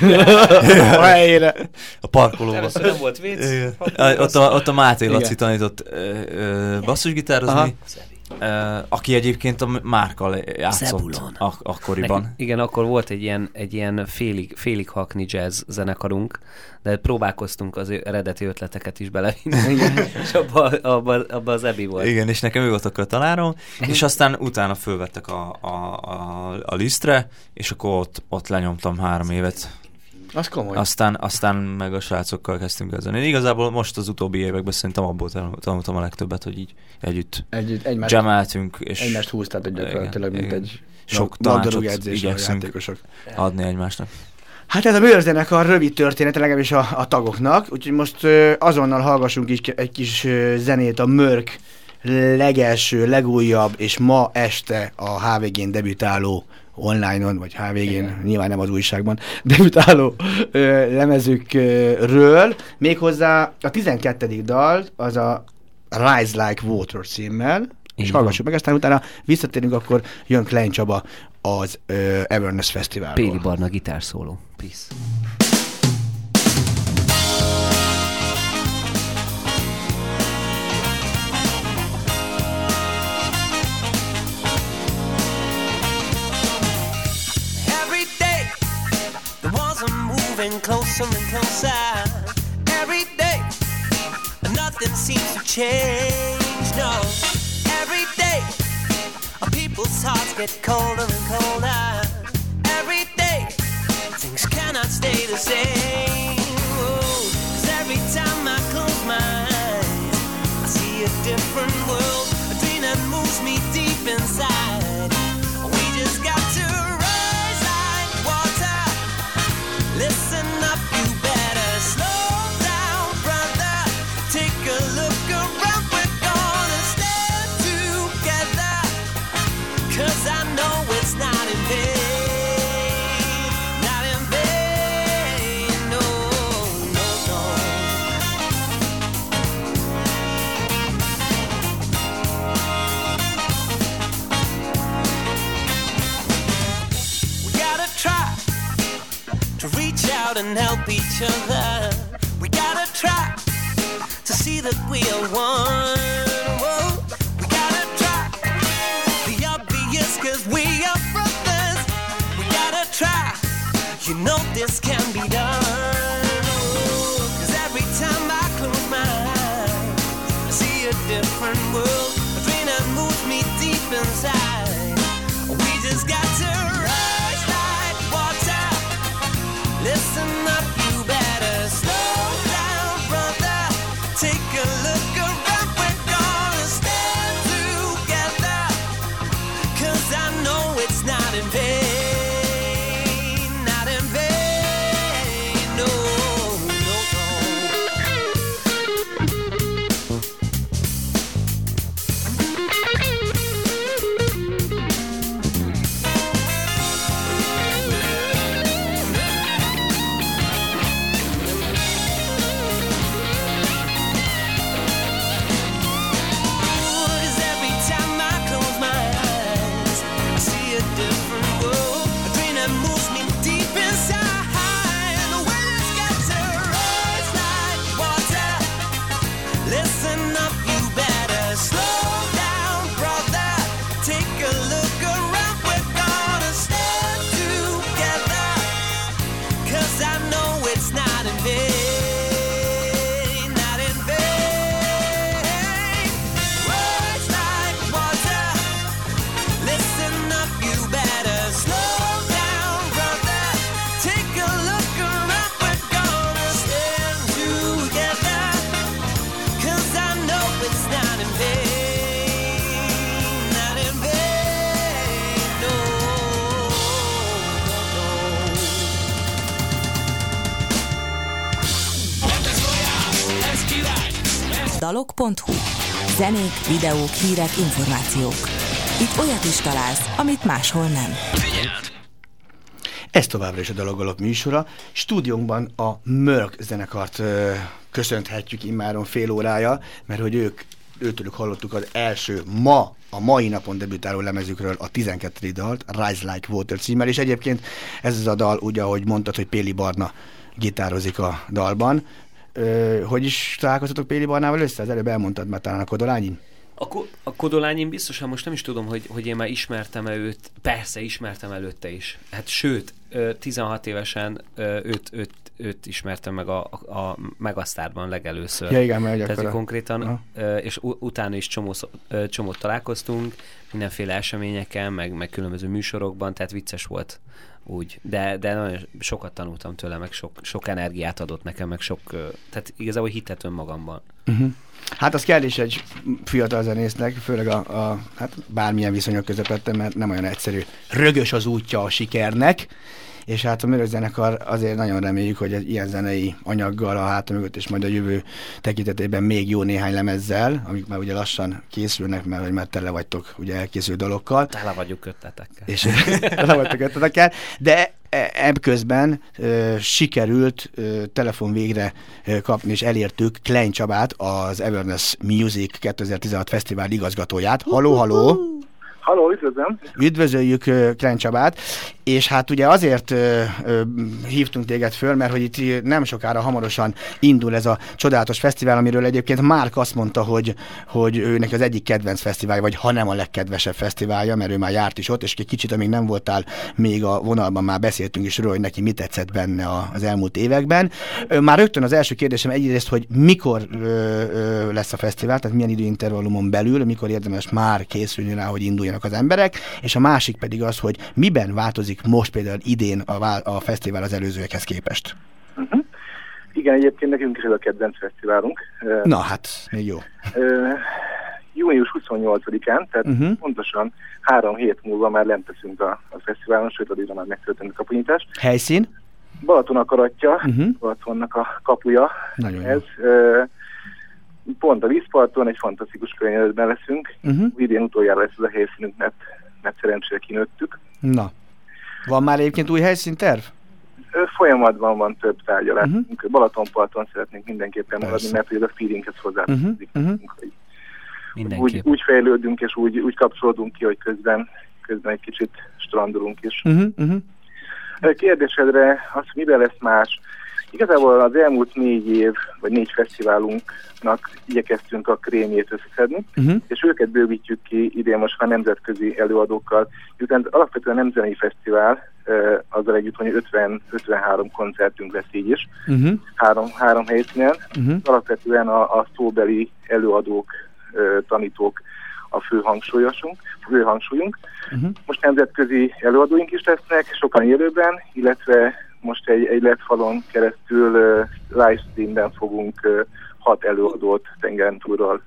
a helyére. a parkolóban. Először nem volt vicc. Igen. Ott a, ott a Máté Laci Igen. tanított ö, ö, basszusgitározni, ö, aki egyébként a Márkkal játszott Zebulon. ak- akkoriban. Nekünk, igen, akkor volt egy ilyen, egy ilyen félig, félig hakni jazz zenekarunk, de próbálkoztunk az ő eredeti ötleteket is belevinni. És abba, abba, abba az Ebi volt. Igen, és nekem ő volt akkor a tanárom, és aztán utána fölvettek a, a, a, a lisztre, és akkor ott, ott lenyomtam három évet. Az komoly. Aztán, aztán meg a srácokkal kezdtünk ezen. Én igazából most az utóbbi években szerintem abból tanultam a legtöbbet, hogy így együtt Együtt, egymást, jameltünk, és egymást húztátok gyakorlatilag, mint igen. egy Sok labdarúgó tanácsot edzés a igyekszünk játékosok. adni egymásnak. Hát ez a bőrzenekar rövid története, legalábbis a, a tagoknak, úgyhogy most ö, azonnal hallgassunk is, egy kis ö, zenét a Mörk legelső, legújabb és ma este a há vé gén debütáló online-on, vagy há vé gén, Igen. nyilván nem az újságban, debütáló ö, lemezükről. Méghozzá a tizenkettedik dal az a Rise Like Water címmel, és Így hallgassuk meg, aztán utána visszatérünk, akkor jön Klein Csaba az ö, Everness Fesztiválról. Péli Barna gitárszóló. Peace. Rise moving closer and closer. Every day, nothing seems to change, no. Every day, people's hearts get colder and colder. Every day, things cannot stay the same. Oh, 'cause every time I close my eyes, I see a different world, a dream that moves me deep inside. We just got to rise like water. Listen up, you better slow down, brother. Take a look around, we're gonna stand together. 'Cause I know it's not in vain, not in vain, no, no, no. We gotta try to reach out and help each other. We gotta try to see that we are one. Whoa. We gotta try the obvious, 'cause we are brothers. We gotta try, you know this can be done. Oh, 'cause every time I close my eyes, I see a different world, a dream that moves me deep inside. We just got to rise like water. Listen up, you better slow down, brother. Take a look around, we're gonna stand together. 'Cause I know it's not in vain, not in vain, no, no, no. Cause every time I close my eyes, I see a different world, a dream that moves me deep inside. The waves got to rise like water. Listen up, you better slow down, brother. Take a look around, we're gonna stand together. 'Cause I know it's not in vain, not in vain. Rise like water. Listen up, you better slow down, brother. Take a look around, we're gonna stand together. 'Cause I know it's not in vain, not in vain, no, no, no. dalok pont hu. Zenék, videók, hírek, információk. Itt olyat is találsz, amit máshol nem. Ez továbbra is a Dalogolok műsora. Stúdiónkban a Mörk zenekart ö, köszönhetjük immáron fél órája, mert hogy ők, őtőlük hallottuk az első ma, a mai napon debütáló lemezükről a tizenkettedik dalt, Rise Like Water címmel, és egyébként ez az a dal, ugye ahogy mondtad, hogy Péli Barna gitározik a dalban. Ö, hogy is találkoztatok Péli Barnával össze? Az előbb elmondtad már talán a Kodolányin? A, ko- a Kodolányin biztosan most nem is tudom, hogy, hogy én már ismertem-e őt. Persze, ismertem előtte is. Hát sőt, tizenhat évesen őt, őt, őt ismertem meg a, a, a Megasztárban legelőször. Ja, igen, mert Tehát a... konkrétan, Aha. és utána is csomó, csomót találkoztunk, mindenféle eseményeken, meg, meg különböző műsorokban, tehát vicces volt úgy. De, de nagyon sokat tanultam tőle, meg sok, sok energiát adott nekem, meg sok, tehát igazából hittet önmagamban. Uh-huh. Hát az kell is egy fiatal zenésznek, főleg a, a hát bármilyen viszonyok közepette, mert nem olyan egyszerű. Rögös az útja a sikernek, és hát a Mörök zenekar azért nagyon reméljük, hogy egy ilyen zenei anyaggal a háta mögött, és majd a jövő tekintetében még jó néhány lemezzel, amik már ugye lassan készülnek, mert hogy már tele vagytok ugye elkészült dalokkal. Tele vagyok ötletekkel. És tele vagytok ötletekkel, de ebközben e, sikerült e, telefon végre e, kapni, és elértük Klein Csabát, az Everness Music kétezer-tizenhat Fesztivál igazgatóját. Halló, halló! Halló, üdvözlöm! Üdvözöljük uh, Krenc Csabát, és hát ugye azért uh, uh, hívtunk téged föl, mert hogy itt nem sokára hamarosan indul ez a csodálatos fesztivál, amiről egyébként Márk azt mondta, hogy, hogy őnek az egyik kedvenc fesztiválja, vagy ha nem a legkedvesebb fesztiválja, mert ő már járt is ott, és egy kicsit, amíg nem voltál még a vonalban, már beszéltünk is róla, hogy neki mi tetszett benne az elmúlt években. Már rögtön az első kérdésem egyrészt, hogy mikor ö, ö, lesz a fesztivál, tehát milyen időintervallumon belül, mikor érdemes már készülni rá, hogy induljanak az emberek, és a másik pedig az, hogy miben változik most például idén a, a fesztivál az előzőekhez képest. Uh-huh. Igen, egyébként nekünk is ez a kedvenc fesztiválunk. Na hát, még jó. Uh, június huszonnyolcadikán, tehát uh-huh. pontosan három hét múlva már lent teszünk a, a fesztiválon, sőt addigra már megtörtént a kapunyítás. Helyszín? Balaton akaratja, uh-huh. Balatonnak a kapuja. Nagyon ez. Uh, pont a vízparton egy fantasztikus környezetben leszünk. Uh-huh. Idén utoljára lesz ez a helyszínünk, mert, mert szerencsére kinőttük. Na, van már egyébként új helyszínterv? Folyamatban van több tárgyalásunk. Uh-huh. Balatonparton szeretnénk mindenképpen maradni, mert hogy ez a feelinghez hozzátartozik. Uh-huh. hogy úgy, úgy fejlődünk, és úgy, úgy kapcsolódunk ki, hogy közben, közben egy kicsit strandolunk is. Uh-huh. Uh-huh. Kérdésedre az, hogy miben lesz más? Igazából az elmúlt négy év, vagy négy fesztiválunknak igyekeztünk a krémjét összeszedni, uh-huh. és őket bővítjük ki idén most már nemzetközi előadókkal. Miután alapvetően nem zenei fesztivál, azzal együtt, hogy ötven-ötvenhárom koncertünk lesz így is, uh-huh. három, három helyszínen. Uh-huh. Alapvetően a, a szóbeli előadók, tanítók a fő hangsúlyosunk, fő hangsúlyunk. Uh-huh. Most nemzetközi előadóink is lesznek, sokan élőben, illetve most egy, egy letfalon keresztül uh, livestreamben fogunk uh, hat előadót tengeren túlról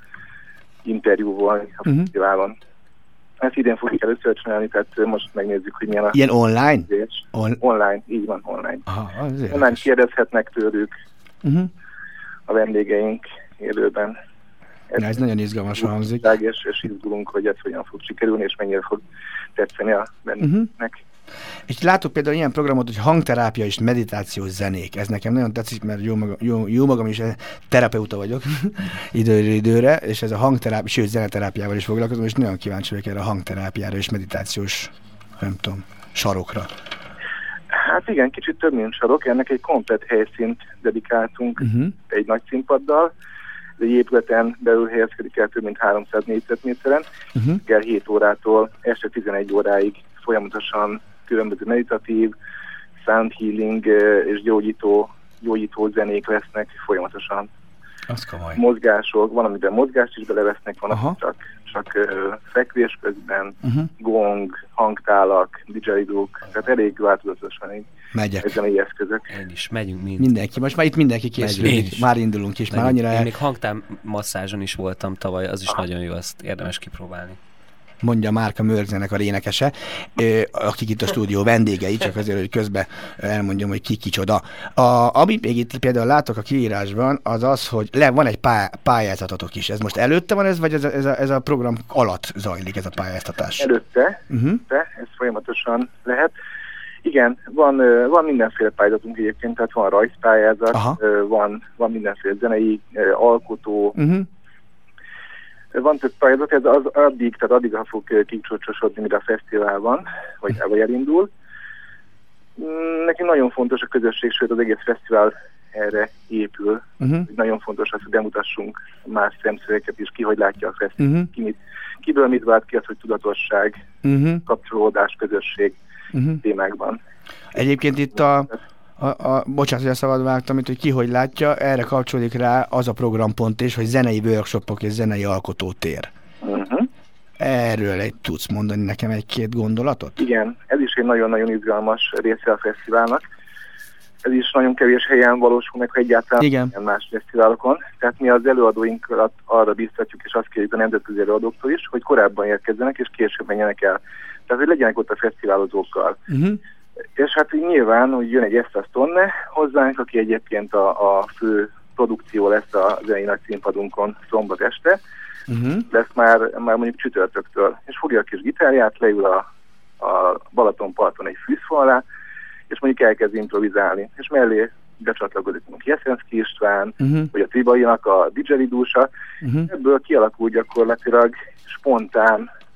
interjúvolni a uh-huh. fesztiválon. Ezt idén fogjuk először csinálni, tehát uh, most megnézzük, hogy milyen a... Ilyen online? On... Online, így van, online. Aha, online kérdezhetnek tőlük uh-huh. a vendégeink élőben. Ez, ez nagyon izgalmas hangzik. És, és izgulunk, hogy ez hogyan fog sikerülni, és mennyire fog tetszeni a vendégnek. Uh-huh. És látok például ilyen programot, hogy hangterápia és meditációs zenék. Ez nekem nagyon tetszik, mert jó magam, jó, jó magam is terapeuta vagyok időről időre, és ez a hangterápia, sőt zeneterápiával is foglalkozom, és nagyon kíváncsi vagyok erre a hangterápiára és meditációs, nem tudom, sarokra. Hát igen, kicsit több, mint sarok. Ennek egy komplett helyszínt dedikáltunk uh-huh. egy nagy színpaddal. Egy épületen belül helyezkedik el több mint háromszáz négyzetméteren. Uh-huh. hét órától este tizenegy óráig folyamatosan különböző meditatív, sound healing és gyógyító, gyógyító zenék lesznek folyamatosan. Az komoly. Mozgások, van, amiben mozgást is belevesznek, van, ami csak, csak uh, fekvés közben, uh-huh. gong, hangtálak, didgeridók, tehát elég változatosan így. Megyek. Ezen így eszközök. Én is, megyünk mind. Mindenki, most már itt mindenki készül, már indulunk is. Már annyira Én el... még hangtálmasszázson is voltam tavaly, az is ah. nagyon jó, azt érdemes kipróbálni. Mondja Márka Mörgzenek a énekese, akik itt a stúdió vendégei, csak azért, hogy közben elmondjam, hogy ki kicsoda. A, amit még itt például látok a kiírásban, az az, hogy le, van egy pály- pályázatotok is. Ez most előtte van ez, vagy ez a, ez, a, ez a program alatt zajlik ez a pályáztatás? Előtte, uh-huh. de ez folyamatosan lehet. Igen, van, van mindenféle pályázatunk egyébként, tehát van rajzpályázat, van, van mindenféle zenei, alkotó, uh-huh. van több pályázat, ez az addig, tehát addig ha fog kicsúcsosodni, mire a fesztivál van, vagy, vagy elindul. Nekünk nagyon fontos a közösség, sőt az egész fesztivál erre épül. Uh-huh. Nagyon fontos az, hogy bemutassunk más szemszögeket is, ki hogy látja a fesztivál, uh-huh. ki mit, kiből mit vált ki az, hogy tudatosság, uh-huh. kapcsolódás, közösség uh-huh. témákban. Egyébként itt a, a, a bocsánat, hogy a szabad vágtam, itt, hogy ki hogy látja, erre kapcsolódik rá az a programpont is, hogy zenei workshopok és zenei alkotótér. Uh-huh. Erről egy tudsz mondani nekem egy-két gondolatot? Igen, ez is egy nagyon-nagyon izgalmas része a fesztiválnak. Ez is nagyon kevés helyen valósul meg, ha egyáltalán Igen. más fesztiválokon. Tehát mi az előadóinkat arra biztatjuk, és azt kérjük a nemzetközi előadóktól is, hogy korábban érkezzenek, és később menjenek el. Tehát, hogy legyenek ott a fesztiválozókkal. Uh-huh. És hát nyilván, hogy jön egy Estas Tonne hozzánk, aki egyébként a, a fő produkció lesz a zenei nagy színpadunkon szombat este. Uh-huh. Lesz már, már mondjuk csütörtöktől. És fogja a kis gitárját, leül a, a Balatonparton egy fűzfa alá, és mondjuk elkezd improvizálni. És mellé becsatlakozik mondjuk Jeszenszki István, uh-huh. vagy a Tribainak a didgeridósa. Uh-huh. Ebből kialakul gyakorlatilag spontán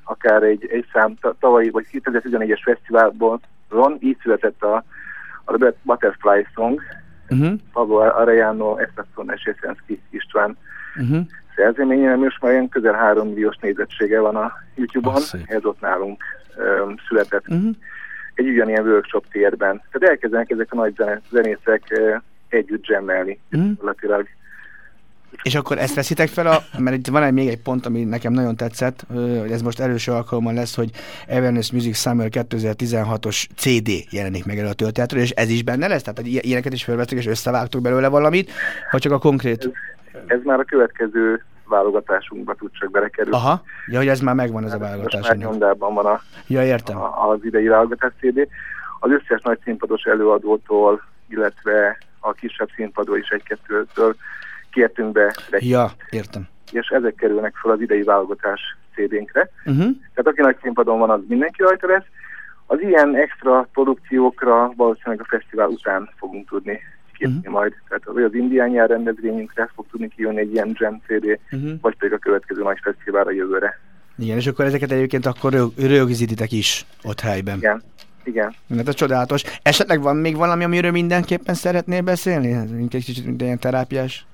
akár egy, egy szám tavalyi vagy kétezer-tizenegyes fesztiválban, így született a, a Butterfly Song, uh-huh. Pablo Arellano, Estason és Jeszenszky István uh-huh. szerzeménye, most már ilyen közel három milliós nézettsége van a YouTube-on, ez ott nálunk um, született. Uh-huh. Egy ugyanilyen workshop térben. Tehát elkezdenek ezek a nagy zenészek uh, együtt jammelni. Uh-huh. És akkor ezt veszitek fel, a, mert itt van egy, még egy pont, ami nekem nagyon tetszett, hogy ez most előső alkalommal lesz, hogy Avernus Music Summer kétezer-tizenhatos cé dé jelenik meg elő a tölteletről, és ez is benne lesz? Tehát ilyeneket is felvettek, és összevágtok belőle valamit, vagy csak a konkrét? Ez, ez már a következő válogatásunkba tud csak belekerülni. Aha, ja, hogy ez már megvan, ez a válogatás. Most már nyomdában van a, ja, értem. A, az idei válogatás cé dé. Az összes nagy színpados előadótól, illetve a kisebb színpadról is egy-kettőtől kértünk be. Ja, értem. És ezek kerülnek fel az idei válogatás cé dénkre. Uh-huh. Tehát aki nagy színpadon van, az mindenki rajta lesz. Az ilyen extra produkciókra valószínűleg a fesztivál után fogunk tudni kérni uh-huh. majd. Tehát vagy az indián nyár rendezvényünkre fog tudni kijönni egy ilyen jam cé dé, uh-huh. vagy pedig a következő nagy fesztiválra jövőre. Igen, és akkor ezeket egyébként akkor rögzítitek is ott helyben. Igen. Igen. Hát ez csodálatos. Esetleg van még valami, amiről mindenképpen szeretnél beszélni? Egy kicsit mint ilyen terápiás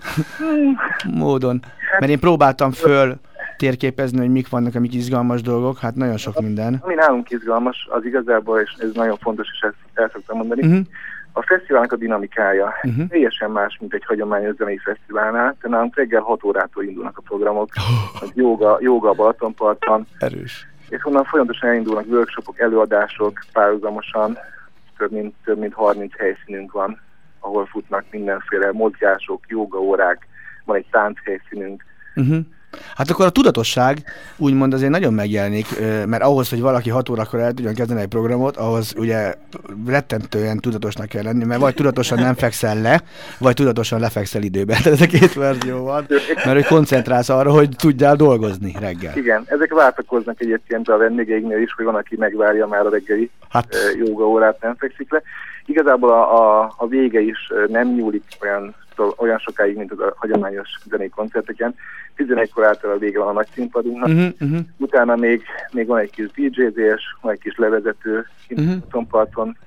módon. Mert én próbáltam föl térképezni, hogy mik vannak, amik izgalmas dolgok, hát nagyon sok minden. Ami nálunk izgalmas, az igazából, és ez nagyon fontos, és ezt el szoktam mondani, uh-huh. a fesztiválnak a dinamikája uh-huh. teljesen más, mint egy hagyományos zenei fesztiválnál, tehát nálunk reggel hat órától indulnak a programok, az jóga, jóga a Balatonparton. Erős. És onnan folyamatosan elindulnak workshopok, előadások, párhuzamosan több mint, több mint harminc helyszínünk van, ahol futnak mindenféle mozgások, jógaórák, van egy tánchelyszínünk. Uh-huh. Hát akkor a tudatosság úgymond azért nagyon megjelenik, mert ahhoz, hogy valaki hat órakor el tudjon kezdeni egy programot, ahhoz ugye rettentően tudatosnak kell lenni, mert vagy tudatosan nem fekszel le, vagy tudatosan lefekszel időben. Tehát ez a két verzió van, mert hogy koncentrálsz arra, hogy tudjál dolgozni reggel. Igen, ezek váltakoznak egyébként a vendégeiknél is, hogy van, aki megvárja már a reggeli hát. jógaórát, nem fekszik le. Igazából a, a, a vége is nem nyúlik olyan, olyan sokáig, mint az a hagyományos zenei koncerteken. tizenegykor által a vége van a nagy színpadunknak. Uh-huh, uh-huh. Utána még, még van egy kis dé dzsé-zés, van egy kis levezető színpadon. Uh-huh.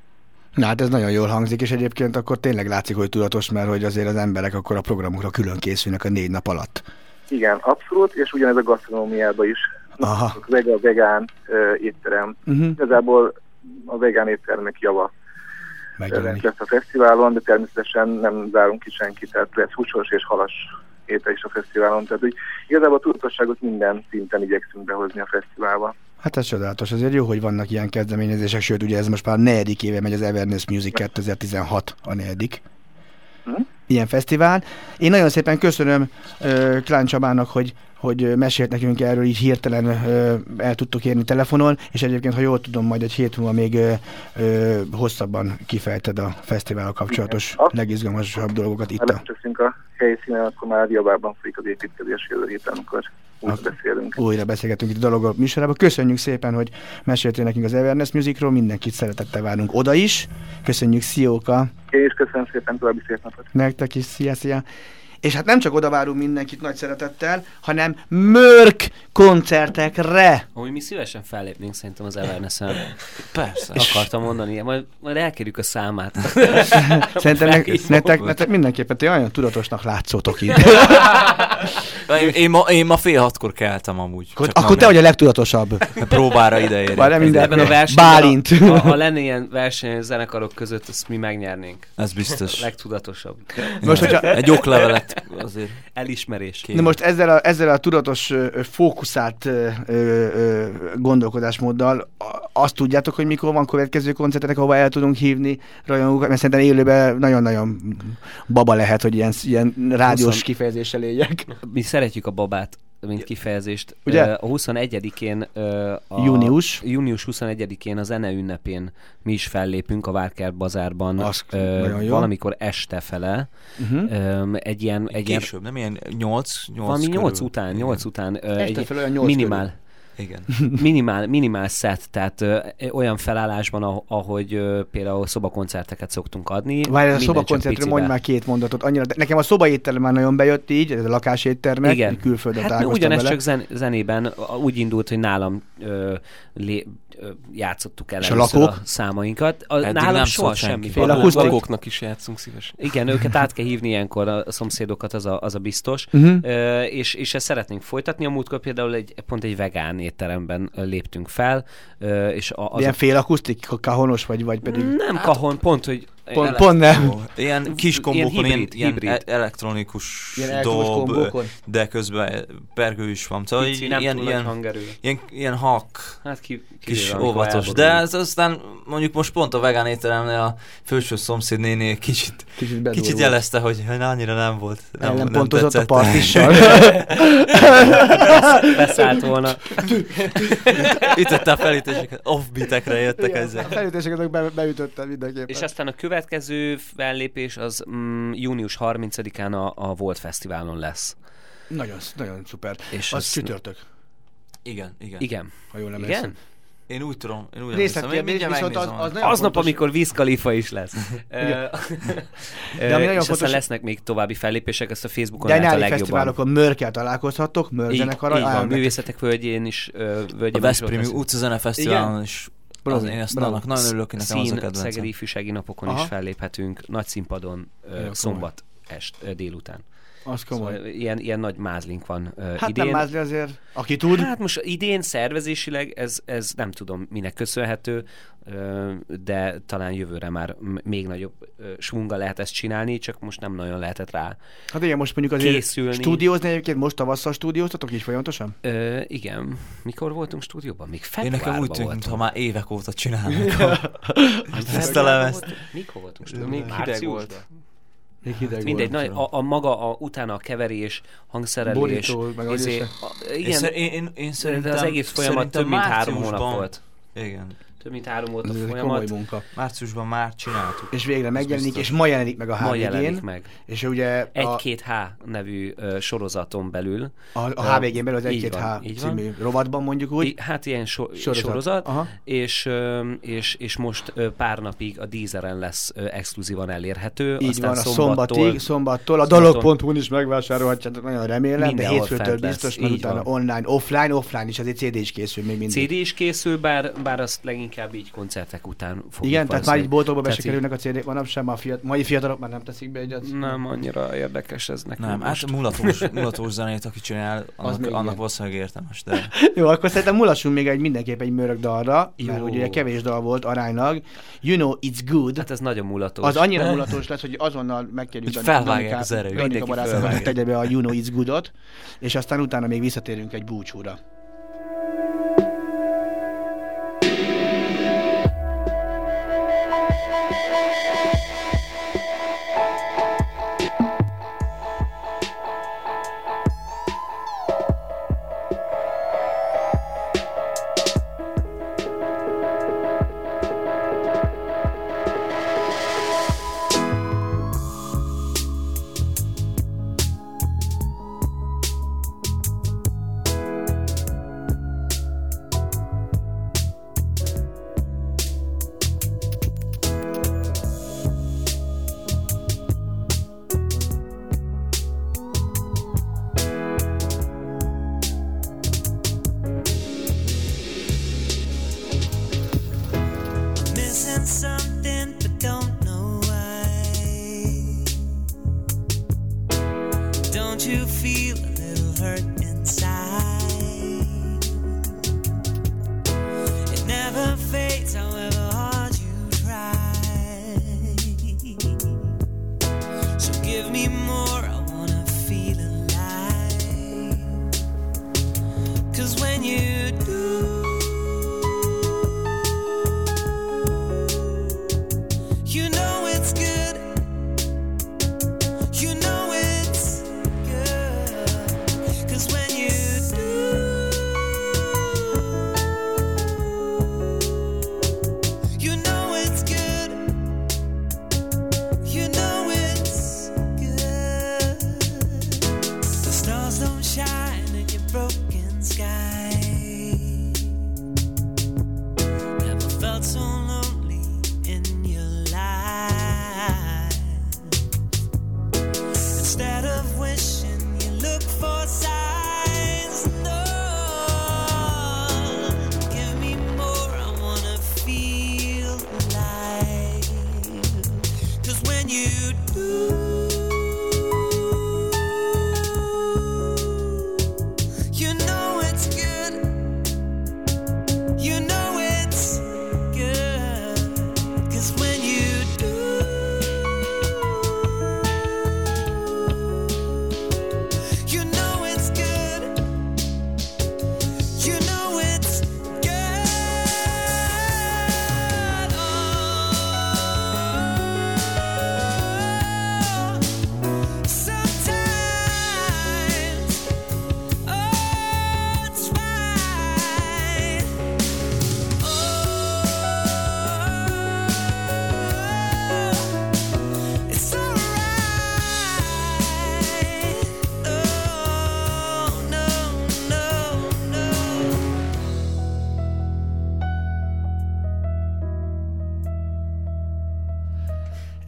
Na hát ez nagyon jól hangzik, és egyébként akkor tényleg látszik, hogy tudatos, mert hogy azért az emberek akkor a programokra külön készülnek a négy nap alatt. Igen, abszolút, és ugyanez a gasztronómiában is. Aha. A vegán uh, étterem. Uh-huh. Igazából a vegán éttermek java megjelenik lesz a fesztiválon, de természetesen nem zárunk ki senkit, tehát lesz húsos és halas étel is a fesztiválon, tehát hogy igazából a tudatosságot minden szinten igyekszünk behozni a fesztiválba. Hát ez csodálatos, azért jó, hogy vannak ilyen kezdeményezések, sőt ugye ez most már a negyedik éve megy az Avernus Music kétezer-tizenhat a negyedik. Hmm? Ilyen fesztivál. Én nagyon szépen köszönöm uh, Klán Csabának, hogy hogy mesélt nekünk erről, így hirtelen ö, el tudtuk érni telefonon, és egyébként, ha jól tudom, majd egy hét múlva még ö, ö, hosszabban kifejted a fesztivállal kapcsolatos igen. legizgalmasabb dolgokat itt. Ha leteszünk a helyszínen, akkor már javában folyik az építkezés jövő héten, amikor újra beszélünk. Újra beszélgetünk itt a dologról műsorában. Köszönjük szépen, hogy meséltél nekünk az Avernus Musicról, mindenkit szeretettel várunk oda is. Köszönjük, Szióka! Én is köszönöm szépen, további szép napot! Nektek is, szia, szia! És hát nem csak oda várunk mindenkit nagy szeretettel, hanem mörk koncertekre. Ahogy mi szívesen fellépnénk szerintem az Avernus-en. Persze. Akartam mondani, majd, majd elkérjük a számát. Szerintem nektek, nektek, nektek mindenképpen te olyan tudatosnak látszótok itt. én, én, ma, én ma fél hatkor keltem amúgy. Akkor, akkor te vagy a legtudatosabb. Próbára ideérni. Ebben a versenyben, Bálint. Ha, ha lenne ilyen verseny zenekarok között, azt mi megnyernénk. Ez biztos. Legtudatosabb. Most, hogyha... Egy oklevelet azért. Elismerés. Na most ezzel a, ezzel a tudatos, fókuszált ö, ö, gondolkodásmóddal azt tudjátok, hogy mikor van következő koncertetek, ahova el tudunk hívni rajongókat, mert szerintem élőben nagyon-nagyon baba lehet, hogy ilyen, ilyen rádiós huszon kifejezéssel éljek. Mi szeretjük a babát, mint kifejezést. Ugye? A huszonegyedikén a június. június huszonegyedikén a zene ünnepén mi is fellépünk a Várkert Bazárban. Az ö, valamikor este fele. Uh-huh. Ö, egy ilyen... Egy később, ilyen, nem ilyen nyolc? Valami nyolc után, nyolc után. Ö, este egy fele olyan nyolc minimál. Igen. Minimál, minimál set, tehát ö, olyan felállásban, ah, ahogy ö, például szobakoncerteket szoktunk adni. Várj, a szobakoncertről mondj már két mondatot. Annyira, de nekem a szobaétterem már nagyon bejött így, ez a lakáséttermek, igen. külföldön hát találkoztam ugyanez vele. csak zen- zenében úgy indult, hogy nálam ö, lé, ö, játszottuk el és a először lakók? a számainkat. A, Eddig nálam nem soha szólt semmi. senki. Akusztik? Lakóknak is játszunk szívesen. Igen, őket át kell hívni ilyenkor a szomszédokat, az a, az a biztos. Uh-huh. Ö, és, és ezt szeretnénk folytatni. A múltkor például egy, pont egy vegán étteremben léptünk fel. Ö, és a, az Ilyen a... félakusztik, kahonos vagy, vagy pedig... Nem hát, kahon, pont, hogy... Pont, pont nem. Ilyen kis kombókon, ilyen ilyen, hibrid, ilyen hibrid. e- elektronikus Ilyen elektromos dob, kombókon? de közben pergő is van. Szóval Pici, így, nem ilyen, túl ilyen, nagy hangerő. ilyen, ilyen hak, Hát ki, ki kis amikor óvatos. De elborulunk. ez aztán mondjuk most pont a vegán étteremnél a felső szomszéd néni kicsit, Kicsit, kicsit jelezte, hogy hogy annyira nem volt. Nem, nem nem pontozott a tetszett. partissal. Beszállt volna. Ütötte a felütéseket, off-beatekre jöttek Igen, ezzel. a felütéseket be, beütöttem mindenképpen. És aztán a következő fellépés az mm, június harmincadikán a, a Volt Fesztiválon lesz. Nagyon, nagyon szuper. És az ez- csütörtök, Igen, igen. Igen. ha jól nem Igen? Én úgy tudom, én úgy emlékszem, én Részletkérdés, mindjárt viszont az, megnézem. az nagyon Aznap, fontos. amikor Wiz Khalifa is lesz. Ö, De ami Ö, nagyon és fontos- aztán lesznek még további fellépések, ezt a Facebookon lehet a De nyári legjobban. fesztiválokon Mörkkel találkozhattok, Mörk Így, zenekarral. így van, Állandó- Művészetek Völgyén is. Ö, A Völgyében is Veszprémi ott lesz. utcazene fesztiválon is. Az, én ezt bravo. annak nagyon örülök, hogy nekem az a Szín, kedvencem. Szegedi ifjúsági napokon Aha. is felléphetünk, nagy színpadon, ö, komoly. szombat est, ö, délután. Az komoly. Szóval ilyen, ilyen nagy mázlink van ö, Hát idén. nem mázli azért, aki tud. Hát most idén szervezésileg ez, ez nem tudom minek köszönhető, ö, de talán jövőre már m- még nagyobb ö, svunga lehet ezt csinálni, csak most nem nagyon lehetett rá. Hát igen, most mondjuk azért Készülni. stúdiózni egyébként, most tavasszal stúdióztatok így folyamatosan? Ö, igen. Mikor voltunk stúdióban? Még Én februárban nekem úgy tűnik, voltunk. mintha már évek óta csinálnak a- ezt a lemezt. Mikor voltunk Még stúdióban? hideg Márciusban? volt. Még hideg Mindegy, volt. na, a, a maga, a, utána a keverés, hangszerelés, Borító, meg ahogy izé- is. a- Én, igen, szer- én, én, én de szerintem, az egész folyamat szerintem több mint három márciusban- hónap volt. Igen. Több mint három volt a Ez egy komoly folyamat. munka. Márciusban már csináltuk. És végre megjelenik, biztos. és ma jelenik meg a Ma há vé jelenik gén. meg. És ugye a, Egy-két H nevű ö, sorozaton belül. a, a há vé gén belül az Így egy-két van, H így van. című rovatban mondjuk úgy. I, hát ilyen so, Sorozat. sorozat, sorozat Aha. és, ö, és, és most ö, pár napig a Deezeren lesz ö, exkluzívan elérhető. Így aztán van, a szombattól, szombatig, szombattól, a szombaton- dolog pont hu-n is megvásárolhatjátok, nagyon remélem, de Mindenhol hétfőtől fent lesz, biztos, mert így utána van. online, offline, offline is, azért cé dé is készül még mindig. cé dé is készül, bár, bár azt leginkább így koncertek után fogjuk. Igen, tehát már így boltokba be Tehát se kerülnek a cé dé-k manapság, ma a fiat, mai fiatalok már nem teszik be egyet. így Nem annyira érdekes ez nekem Nem, most. hát mulatós, mulatós zenét, aki csinál, annak, még annak igen. valószínűleg értelmes, de Jó, akkor szerintem mulassunk még egy mindenképp egy mörök dalra, Jó. mert ugye kevés dal volt aránylag. You know it's good. Hát ez nagyon mulatos. Az annyira mulatos lesz, hogy azonnal megkérjük Hogy a felvágják Danika- az erejét. Danika Mindenki barátomat, hogy felvágja. tegye be a You know it's good-ot, és aztán utána még visszatérünk egy búcsúra. Missing something, but don't know why. Don't you feel a little hurt inside? It never fades, however hard you try. So give me more, I wanna feel alive. 'Cause when you do, you know it's good. You know it's good. 'Cause when you do, you know it's good. You know it's good. The stars don't shine in your broken sky.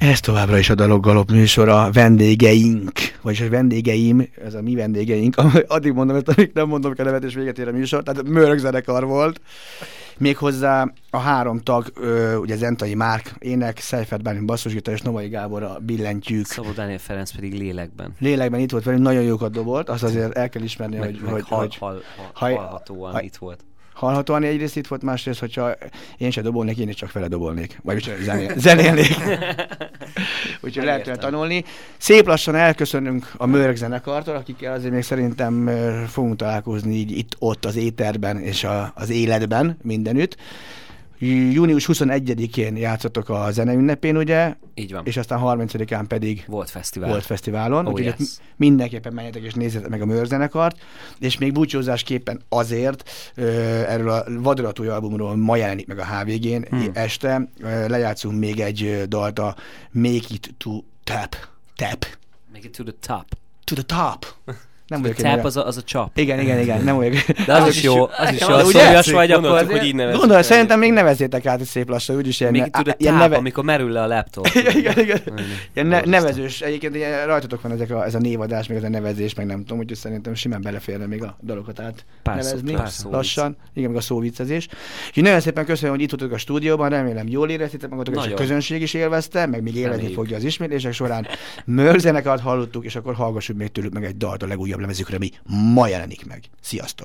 Ez továbbra is a Daloggalop műsora, vendégeink, vagyis a vendégeim, ez a mi vendégeink, addig mondom, hogy amíg nem mondom a nevet, és véget ér a műsor, tehát Mörk zenekar volt. Méghozzá a három tag, ö, ugye Zentai Márk, ének, Seifert Bálint basszusgitár és Novai Gábor a billentyűk. Szabó Dániel Ferenc pedig lélekben. Lélekben itt volt velünk, nagyon jókat dobolt, azt azért el kell ismerni, meg, hogy, meg hogy, hal, hogy hal, hal, hallhatóan ha, itt volt. Hallhatóan egyrészt itt volt, másrészt, hogyha én se dobolnék, én is csak fele dobolnék. Vagy zenél, zenélnék. Úgyhogy lehet tőle tanulni. Szép lassan elköszönünk a Mörk zenekartól, akikkel azért még szerintem fogunk találkozni így itt-ott az éterben és a, az életben mindenütt. június huszonegyedikén játszottok a zeneünnepén, ugye? Így van. És aztán harmincadikán pedig volt fesztivál. Volt fesztiválon. Oh, úgyhogy yes. mindenképpen menjetek és nézzétek meg a Mörk zenekart. És még búcsúzásképpen azért erről a Vadolatúj albumról ma jelenik meg a há vé gén hmm. este. Lejátszunk még egy dalt, a Make It to Tap. Tap. Make It to the Top. To the Top. Nem a tap az a, az a csap. Igen, igen, igen, nem vagyok. De az, az is jó, az is jó. Az szólyas vagy, akkor... hogy így nevezzük. Gondolj, szerintem még nevezzétek át, hogy szép lassan, úgyis ilyen... Még tud a táp, neve... amikor merül le a laptop. igen, igen. Ilyen ne, nevezős, egyébként ilyen, rajtatok van ezek a, ez a névadás, meg ez a nevezés, meg nem tudom, úgyhogy szerintem simán beleférne még a dalokat át pár nevezni. Pár lassan. Igen, meg a szóviccezés. Úgyhogy nagyon szépen köszönöm, hogy itt voltatok a stúdióban, remélem jól éreztétek magatok, és a közönség is élvezte, meg még élvezni fogja az ismétlések során. Mörk zenekart hallottuk, és akkor hallgassuk még tőlük meg egy dalt a legújabb lemezükre, mi ma jelenik meg. Sziasztok!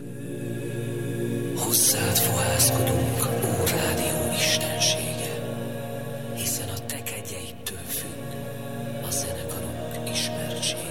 Hozzád fohászkodunk, ó rádió istensége, hiszen a te kegyeidtől függ a zenekarunk ismertsége.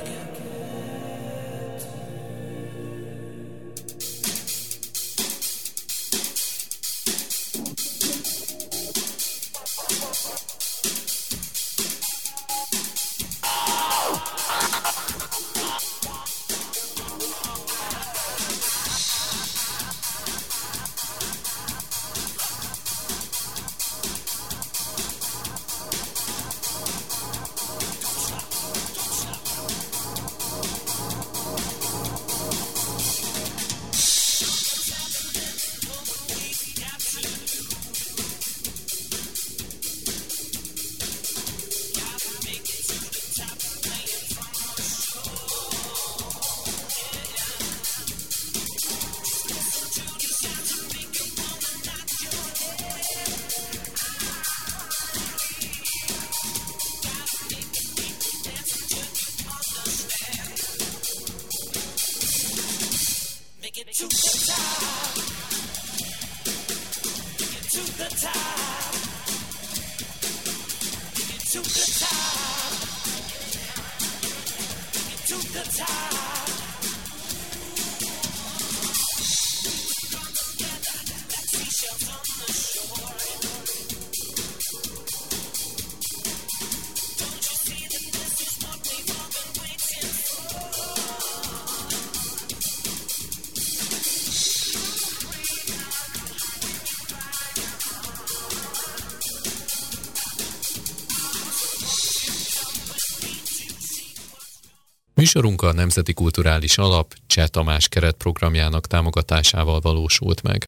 Műsorunk a Nemzeti Kulturális Alap Cseh Tamás keretprogramjának támogatásával valósult meg.